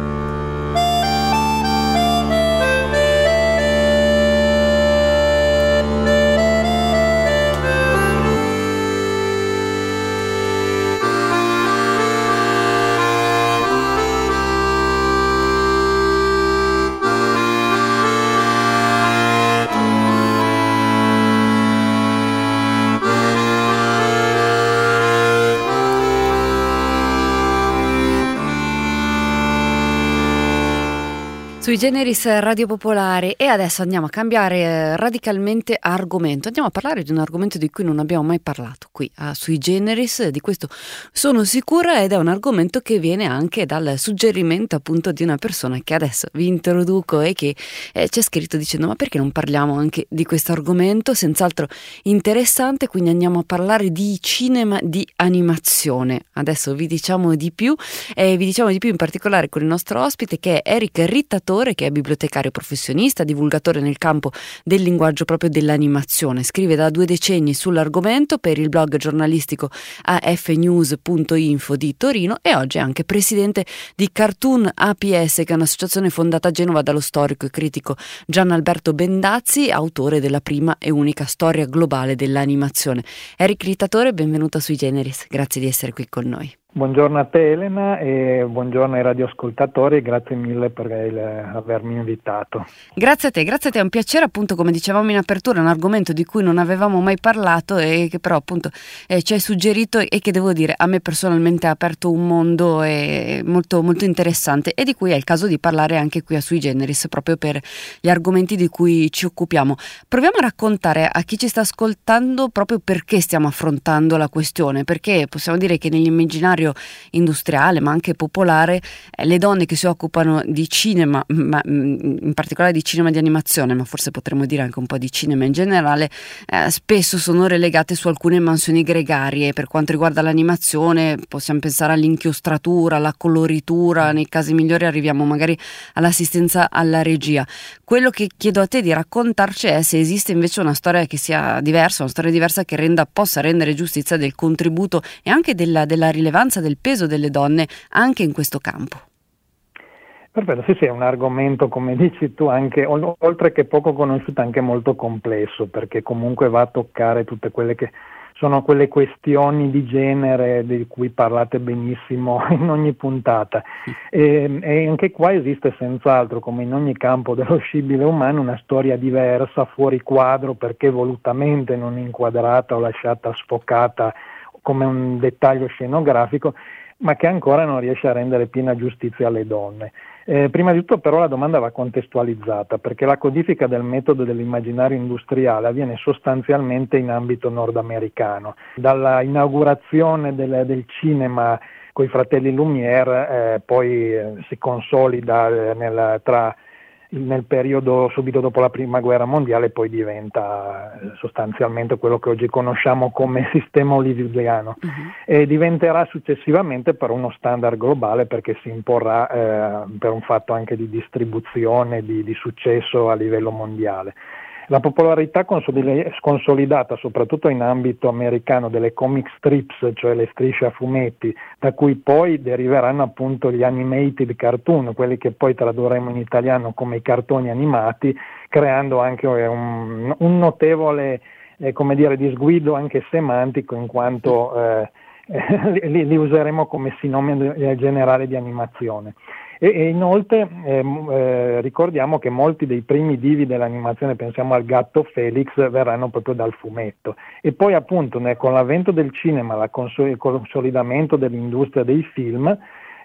Sui Generis Radio Popolare, e adesso andiamo a cambiare radicalmente argomento. Andiamo a parlare di un argomento di cui non abbiamo mai parlato qui a Sui Generis, di questo sono sicura, ed è un argomento che viene anche dal suggerimento appunto di una persona che adesso vi introduco e che ci ha scritto dicendo: ma perché non parliamo anche di questo argomento? Senz'altro interessante. Quindi andiamo a parlare di cinema di animazione. Adesso vi diciamo di più, e vi diciamo di più in particolare con il nostro ospite, che è Eric Rittatore, che è bibliotecario professionista, divulgatore nel campo del linguaggio proprio dell'animazione. Scrive da 2 decenni sull'argomento per il blog giornalistico afnews.info di Torino, e oggi è anche presidente di Cartoon APS, che è un'associazione fondata a Genova dallo storico e critico Gianalberto Bendazzi, autore della prima e unica storia globale dell'animazione. Eric Rittatore, benvenuta Sui Generis, grazie di essere qui con noi. Buongiorno a te Elena e buongiorno ai radioascoltatori, grazie mille per avermi invitato. Grazie a te, è un piacere, appunto, come dicevamo in apertura, un argomento di cui non avevamo mai parlato e che però appunto ci hai suggerito, e che devo dire a me personalmente ha aperto un mondo molto, molto interessante, e di cui è il caso di parlare anche qui a Sui Generis, proprio per gli argomenti di cui ci occupiamo. Proviamo a raccontare a chi ci sta ascoltando proprio perché stiamo affrontando la questione, perché possiamo dire che nell'immaginario industriale ma anche popolare le donne che si occupano di cinema, ma in particolare di cinema di animazione, ma forse potremmo dire anche un po' di cinema in generale, spesso sono relegate su alcune mansioni gregarie. Per quanto riguarda l'animazione possiamo pensare all'inchiostratura, alla coloritura, nei casi migliori arriviamo magari all'assistenza alla regia. Quello che chiedo a te di raccontarci è se esiste invece una storia che sia diversa, una storia diversa che possa rendere giustizia del contributo e anche della rilevanza, del peso delle donne anche in questo campo. Perfetto, sì, è un argomento, come dici tu, anche oltre che poco conosciuto, anche molto complesso, perché comunque va a toccare tutte quelle che sono quelle questioni di genere di cui parlate benissimo in ogni puntata. E anche qua esiste senz'altro, come in ogni campo dello scibile umano, una storia diversa, fuori quadro, perché volutamente non inquadrata o lasciata sfocata come un dettaglio scenografico, ma che ancora non riesce a rendere piena giustizia alle donne. Prima di tutto però la domanda va contestualizzata, perché la codifica del metodo dell'immaginario industriale avviene sostanzialmente in ambito nordamericano. Dalla inaugurazione del cinema coi fratelli Lumière poi si consolida nel periodo subito dopo la prima guerra mondiale, poi diventa sostanzialmente quello che oggi conosciamo come sistema hollywoodiano, e diventerà successivamente però uno standard globale, perché si imporrà per un fatto anche di distribuzione, di successo a livello mondiale. La popolarità consolidata soprattutto in ambito americano delle comic strips, cioè le strisce a fumetti, da cui poi deriveranno appunto gli animated cartoon, quelli che poi tradurremo in italiano come i cartoni animati, creando anche un notevole disguido anche semantico, in quanto li useremo come sinonimo generale di animazione. E inoltre ricordiamo che molti dei primi divi dell'animazione, pensiamo al gatto Felix, verranno proprio dal fumetto. E poi appunto con l'avvento del cinema, il consolidamento dell'industria dei film,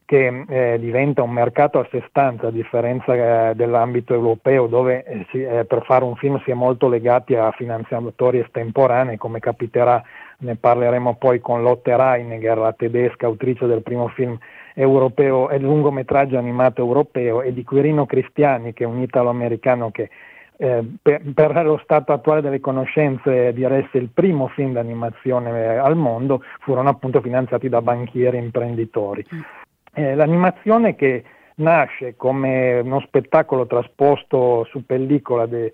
che diventa un mercato a sé stante, a differenza dell'ambito europeo, dove per fare un film si è molto legati a finanziatori estemporanei, come capiterà, ne parleremo poi con Lotte Reiniger, la tedesca autrice del primo film europeo e lungometraggio animato europeo, e di Quirino Cristiani, che è un italo-americano che per lo stato attuale delle conoscenze diresse il primo film d'animazione al mondo, furono appunto finanziati da banchieri e imprenditori. L'animazione, che nasce come uno spettacolo trasposto su pellicola dei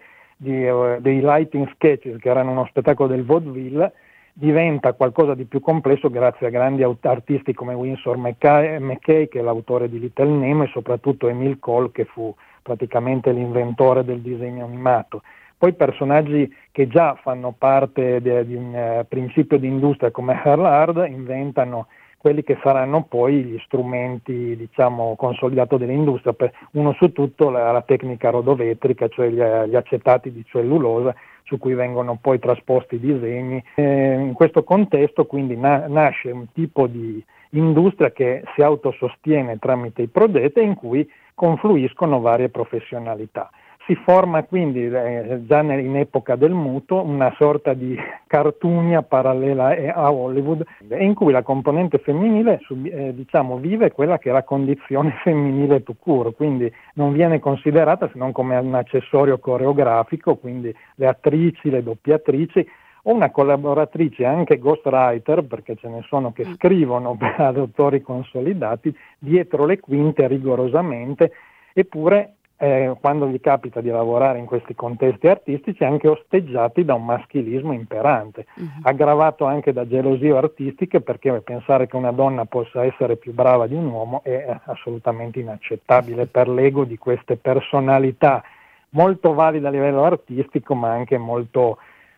lighting sketches, che erano uno spettacolo del vaudeville, diventa qualcosa di più complesso grazie a grandi artisti come Winsor McCay, che è l'autore di Little Nemo, e soprattutto Emil Cole, che fu praticamente l'inventore del disegno animato. Poi personaggi che già fanno parte di un principio di industria come Earl Hard inventano quelli che saranno poi gli strumenti, diciamo, consolidato dell'industria, uno su tutto la tecnica rodovetrica, cioè gli acetati di cellulosa, su cui vengono poi trasposti i disegni. In questo contesto quindi nasce un tipo di industria che si autosostiene tramite i progetti e in cui confluiscono varie professionalità. Si forma quindi già in epoca del muto una sorta di cartunia parallela a Hollywood, in cui la componente femminile vive quella che è la condizione femminile tout court, quindi non viene considerata se non come un accessorio coreografico, quindi le attrici, le doppiatrici, o una collaboratrice, anche ghostwriter, perché ce ne sono che scrivono per autori consolidati, dietro le quinte rigorosamente, eppure quando gli capita di lavorare in questi contesti artistici, anche osteggiati da un maschilismo imperante, aggravato anche da gelosie artistiche, perché pensare che una donna possa essere più brava di un uomo è assolutamente inaccettabile per l'ego di queste personalità molto valide a livello artistico, ma anche molto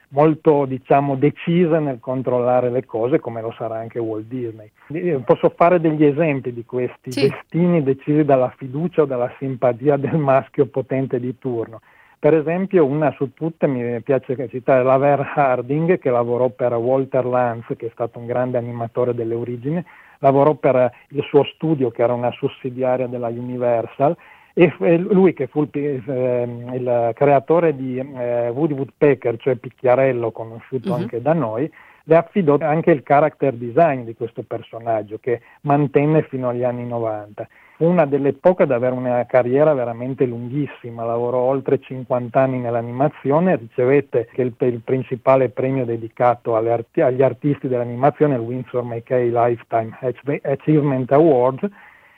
diciamo decise nel controllare le cose, come lo sarà anche Walt Disney. Posso fare degli esempi di questi destini decisi dalla fiducia o dalla simpatia del maschio potente di turno. Per esempio, una su tutte mi piace citare Laver Harding, che lavorò per Walter Lantz, che è stato un grande animatore delle origini, lavorò per il suo studio, che era una sussidiaria della Universal, e lui, che fu il creatore di Woody Woodpecker, cioè Picchiarello, conosciuto anche da noi, le affidò anche il character design di questo personaggio, che mantenne fino agli anni 90. Fu una delle poche ad avere una carriera veramente lunghissima, lavorò oltre 50 anni nell'animazione, ricevette il principale premio dedicato agli artisti dell'animazione, il Winsor McCay Lifetime Achievement Award,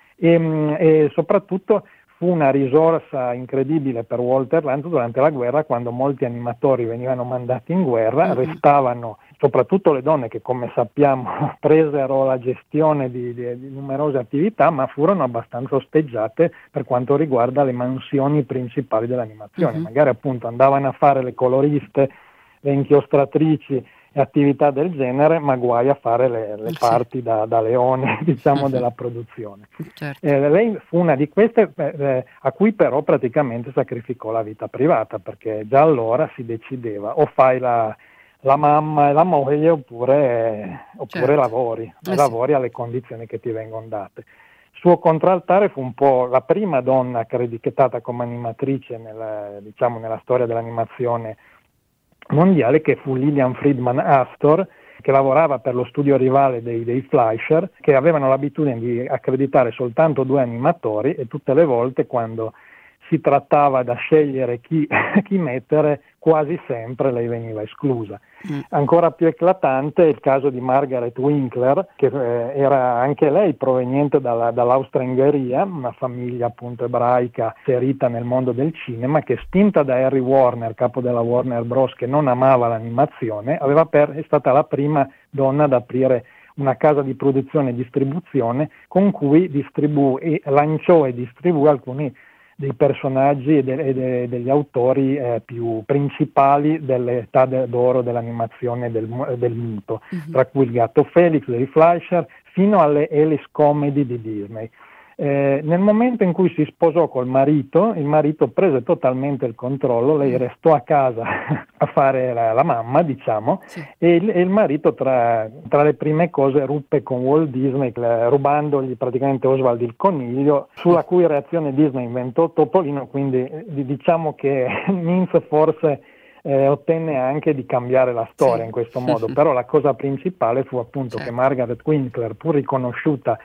e soprattutto fu una risorsa incredibile per Walter Lantz durante la guerra, quando molti animatori venivano mandati in guerra, restavano, soprattutto le donne che, come sappiamo, presero la gestione di numerose attività, ma furono abbastanza osteggiate per quanto riguarda le mansioni principali dell'animazione. Magari appunto andavano a fare le coloriste, le inchiostratrici e attività del genere, ma guai a fare le parti da leone, diciamo, della produzione. Certo. Lei fu una di queste a cui però praticamente sacrificò la vita privata, perché già allora si decideva: o fai la mamma e la moglie, oppure lavori alle condizioni che ti vengono date. Suo contraltare fu un po' la prima donna accreditata come animatrice nella storia dell'animazione mondiale, che fu Lillian Friedman Astor, che lavorava per lo studio rivale dei Fleischer, che avevano l'abitudine di accreditare soltanto 2 animatori, e tutte le volte quando si trattava da scegliere chi mettere, quasi sempre lei veniva esclusa. Ancora più eclatante è il caso di Margaret Winkler, che era anche lei proveniente dall'Austria-Ungheria, una famiglia appunto ebraica inserita nel mondo del cinema, che, spinta da Harry Warner, capo della Warner Bros., che non amava l'animazione, è stata la prima donna ad aprire una casa di produzione e distribuzione, con cui lanciò e distribuì alcuni dei personaggi e degli autori più principali dell'età d'oro dell'animazione del muto, tra cui il gatto Felix dei Fleischer, fino alle Alice Comedy di Disney. Nel momento in cui si sposò col marito, il marito prese totalmente il controllo, lei restò a casa a fare la mamma, diciamo, Sì. e il marito tra le prime cose ruppe con Walt Disney, rubandogli praticamente Oswald il coniglio, sulla cui reazione Disney inventò Topolino, quindi diciamo che Mintz forse ottenne anche di cambiare la storia in questo modo, però la cosa principale fu appunto che Margaret Winkler, pur riconosciuta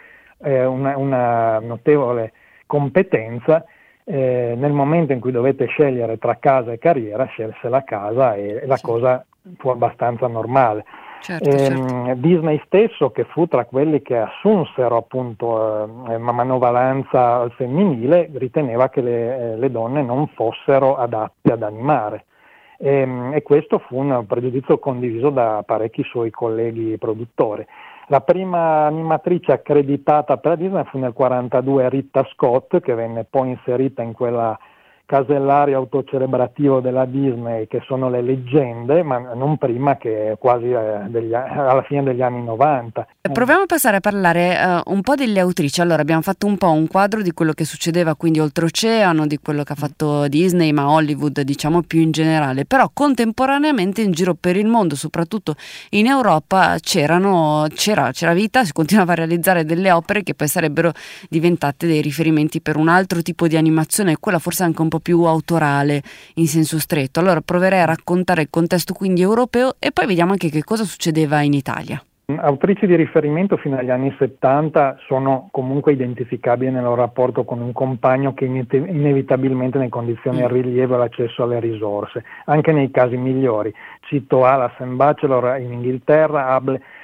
una notevole competenza, nel momento in cui dovete scegliere tra casa e carriera, scelse la casa e la cosa fu abbastanza normale. Certo. Disney stesso, che fu tra quelli che assunsero appunto manovalanza al femminile, riteneva che le donne non fossero adatte ad animare. E questo fu un pregiudizio condiviso da parecchi suoi colleghi produttori. La prima animatrice accreditata per la Disney fu nel 1942 Rita Scott, che venne poi inserita in quella casellario autocelebrativo della Disney che sono le leggende, ma non prima che quasi alla fine degli anni 90. Proviamo a passare a parlare un po' delle autrici. Allora, abbiamo fatto un po' un quadro di quello che succedeva quindi oltreoceano, di quello che ha fatto Disney, ma Hollywood diciamo più in generale, però contemporaneamente in giro per il mondo, soprattutto in Europa, c'era vita, si continuava a realizzare delle opere che poi sarebbero diventate dei riferimenti per un altro tipo di animazione, quella forse anche un po' più autorale in senso stretto. Allora proverei a raccontare il contesto quindi europeo e poi vediamo anche che cosa succedeva in Italia. Autrici di riferimento fino agli anni 70 sono comunque identificabili nel loro rapporto con un compagno che inevitabilmente ne condiziona il rilievo e l'accesso alle risorse, anche nei casi migliori. Cito Alas and Bachelor in Inghilterra,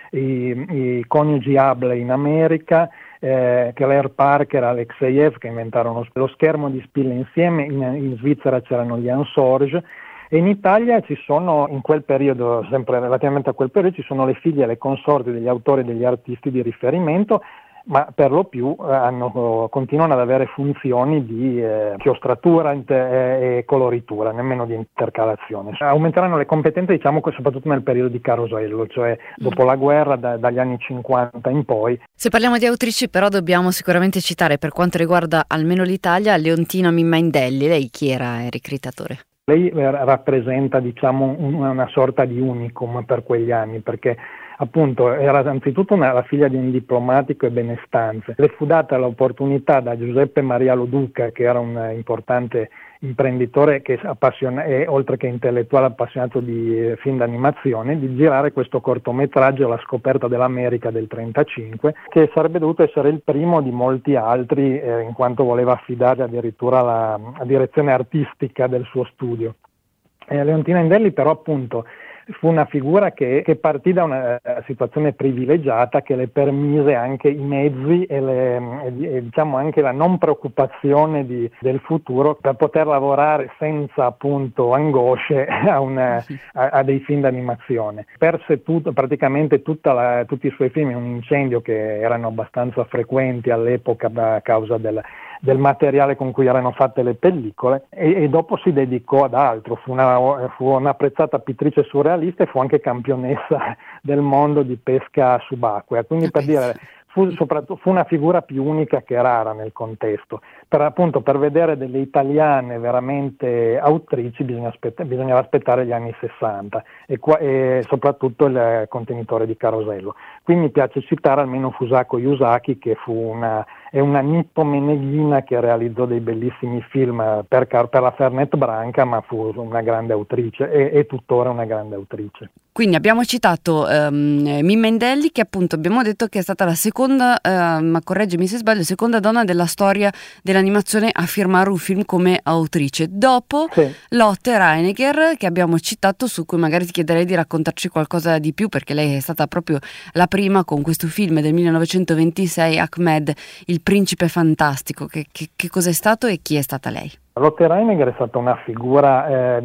i coniugi Hable in America, Claire Parker e Alexeyev che inventarono lo schermo di spille insieme, in Svizzera c'erano gli Ansorge, e in Italia ci sono, in quel periodo, sempre relativamente a quel periodo, ci sono le figlie e le consorti degli autori e degli artisti di riferimento, ma per lo più continuano ad avere funzioni di chiostratura e coloritura, nemmeno di intercalazione. Aumenteranno le competenze, diciamo, soprattutto nel periodo di Carosello, cioè dopo la guerra, dagli anni 50 in poi. Se parliamo di autrici, però, dobbiamo sicuramente citare, per quanto riguarda almeno l'Italia, Leontina Mimma-Indelli. Lei chi era, Eric Ritatore? Lei rappresenta, diciamo, una sorta di unicum per quegli anni, perché appunto era anzitutto la figlia di un diplomatico e benestanze. Le fu data l'opportunità da Giuseppe Maria Loduca, che era un importante imprenditore che e oltre che intellettuale appassionato di film d'animazione, di girare questo cortometraggio La scoperta dell'America del 1935, che sarebbe dovuto essere il primo di molti altri, in quanto voleva affidare addirittura la direzione artistica del suo studio. Leontina Indelli però appunto fu una figura che partì da una situazione privilegiata che le permise anche i mezzi e diciamo anche la non preoccupazione del futuro per poter lavorare senza appunto angosce a dei film d'animazione. Perse praticamente tutti i suoi film in un incendio che erano abbastanza frequenti all'epoca a causa del materiale con cui erano fatte le pellicole e dopo si dedicò ad altro, fu un'apprezzata pittrice surrealista e fu anche campionessa del mondo di pesca subacquea, quindi per dire fu una figura più unica che rara nel contesto. Per vedere delle italiane veramente autrici bisognava aspettare gli anni 60 e soprattutto il contenitore di Carosello. Qui mi piace citare almeno Fusako Yusaki, che è una nippo-meneghina che realizzò dei bellissimi film per la Fernet Branca, ma fu una grande autrice e tuttora una grande autrice. Quindi abbiamo citato Mimma Indelli, che appunto abbiamo detto che è stata la seconda, ma correggimi se sbaglio, seconda donna della storia dell'animazione a firmare un film come autrice. Dopo Lotte Reiniger, che abbiamo citato, su cui magari ti chiederei di raccontarci qualcosa di più, perché lei è stata proprio la prima con questo film del 1926, Ahmed, il principe fantastico. Che cos'è stato e chi è stata lei? Lotte Reiniger è stata una figura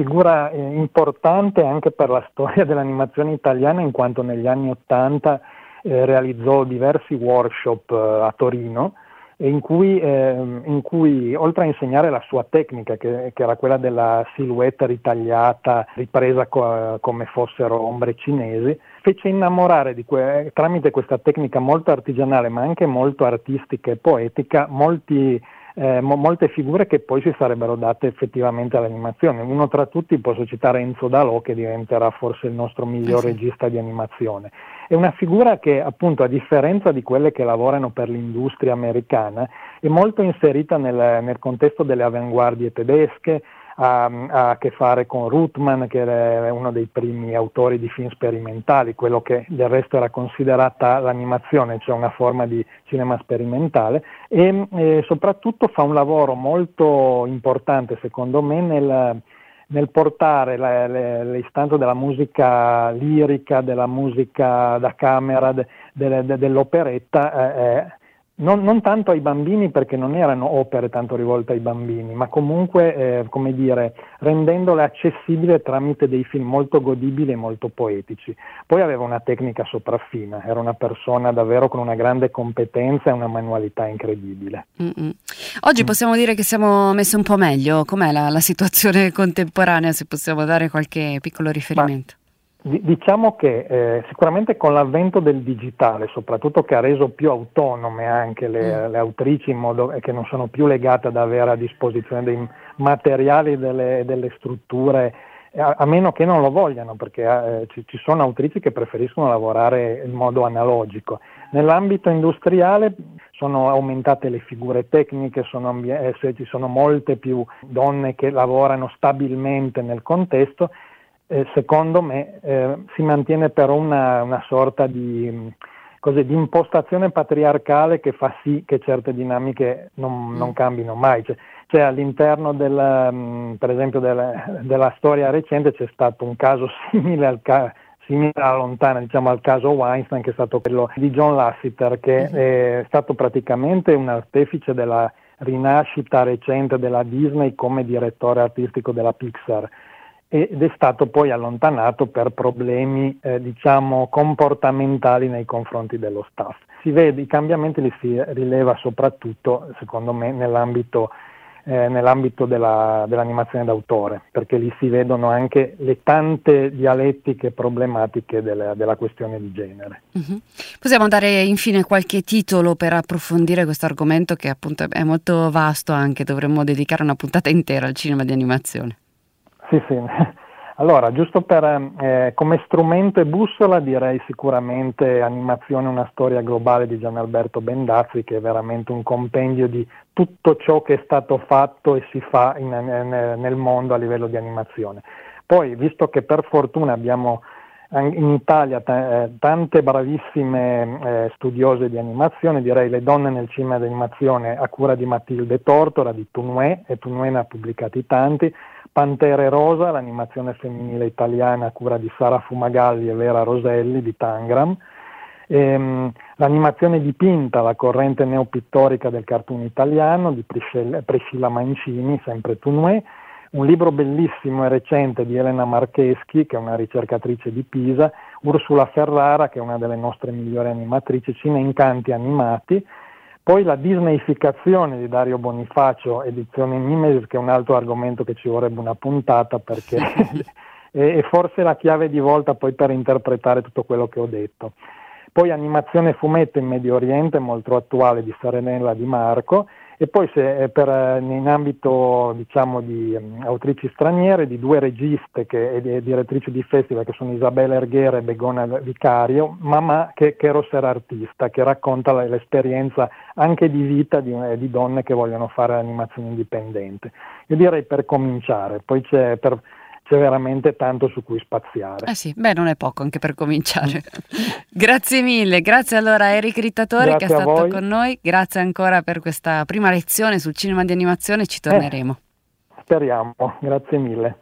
importante anche per la storia dell'animazione italiana, in quanto negli anni '80 realizzò diversi workshop a Torino, in cui oltre a insegnare la sua tecnica, che era quella della silhouette ritagliata, ripresa come fossero ombre cinesi, fece innamorare tramite questa tecnica molto artigianale ma anche molto artistica e poetica molte figure che poi si sarebbero date effettivamente all'animazione. Uno tra tutti posso citare Enzo Dalò, che diventerà forse il nostro miglior regista di animazione. È una figura che, appunto, a differenza di quelle che lavorano per l'industria americana, è molto inserita nel contesto delle avanguardie tedesche, ha a che fare con Ruttmann, che è uno dei primi autori di film sperimentali, quello che del resto era considerata l'animazione, cioè una forma di cinema sperimentale, e soprattutto fa un lavoro molto importante, secondo me, nel portare le istanze della musica lirica, della musica da camera, dell'operetta, non tanto ai bambini, perché non erano opere tanto rivolte ai bambini, ma comunque, come dire, rendendole accessibili tramite dei film molto godibili e molto poetici. Poi aveva una tecnica sopraffina, era una persona davvero con una grande competenza e una manualità incredibile. Oggi possiamo dire che siamo messi un po' meglio? Com'è la situazione contemporanea, se possiamo dare qualche piccolo riferimento? Diciamo che sicuramente con l'avvento del digitale, soprattutto, che ha reso più autonome anche le autrici, in modo che non sono più legate ad avere a disposizione dei materiali, delle strutture, a meno che non lo vogliano, perché ci sono autrici che preferiscono lavorare in modo analogico. Nell'ambito industriale sono aumentate le figure tecniche, ci sono molte più donne che lavorano stabilmente nel contesto. Secondo me si mantiene però una sorta di impostazione patriarcale che fa sì che certe dinamiche non cambino mai. Cioè all'interno per esempio della storia recente c'è stato un caso simile alla lontana, diciamo, al caso Weinstein, che è stato quello di John Lasseter, che è stato praticamente un artefice della rinascita recente della Disney come direttore artistico della Pixar, ed è stato poi allontanato per problemi diciamo comportamentali nei confronti dello staff. Si vede, i cambiamenti li si rileva soprattutto, secondo me, nell'ambito dell'animazione d'autore, perché lì si vedono anche le tante dialettiche problematiche della questione di genere. Possiamo dare infine qualche titolo per approfondire questo argomento, che appunto è molto vasto, anche dovremmo dedicare una puntata intera al cinema di animazione. Sì. Allora, giusto come strumento e bussola, direi sicuramente Animazione, una storia globale di Gianalberto Bendazzi, che è veramente un compendio di tutto ciò che è stato fatto e si fa nel mondo a livello di animazione. Poi, visto che per fortuna abbiamo in Italia tante bravissime studiose di animazione, direi Le donne nel cinema d'animazione a cura di Matilde Tortora, di Tourneur, e Tourneur ne ha pubblicati tanti. Pantere Rosa, l'animazione femminile italiana a cura di Sara Fumagalli e Vera Roselli, di Tangram. L'animazione dipinta, la corrente neopittorica del cartoon italiano, di Priscilla Mancini, sempre Tourneur. Un libro bellissimo e recente di Elena Marcheschi, che è una ricercatrice di Pisa. Ursula Ferrara, che è una delle nostre migliori animatrici, Cineincanti animati. Poi la Disneyficazione di Dario Bonifacio, edizione Mimesis, che è un altro argomento che ci vorrebbe una puntata, perché è forse la chiave di volta poi per interpretare tutto quello che ho detto. Poi Animazione fumetto in Medio Oriente, molto attuale, di Serenella Di Marco. E poi in ambito, diciamo, di autrici straniere, di due registe e direttrici di festival, che sono Isabella Erghera e Begona Vicario, Mamà, che era artista, che racconta l'esperienza anche di vita di donne che vogliono fare animazione indipendente. Io direi per cominciare, poi c'è veramente tanto su cui spaziare. Sì, non è poco anche per cominciare. Grazie mille, grazie allora a Eric Rittatore, grazie, che è stato con noi, grazie ancora per questa prima lezione sul cinema di animazione, ci torneremo. Speriamo, grazie mille.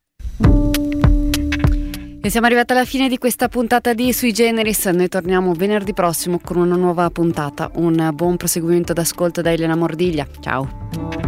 E siamo arrivati alla fine di questa puntata di Sui Generis. Noi torniamo venerdì prossimo con una nuova puntata. Un buon proseguimento d'ascolto da Elena Mordiglia. Ciao.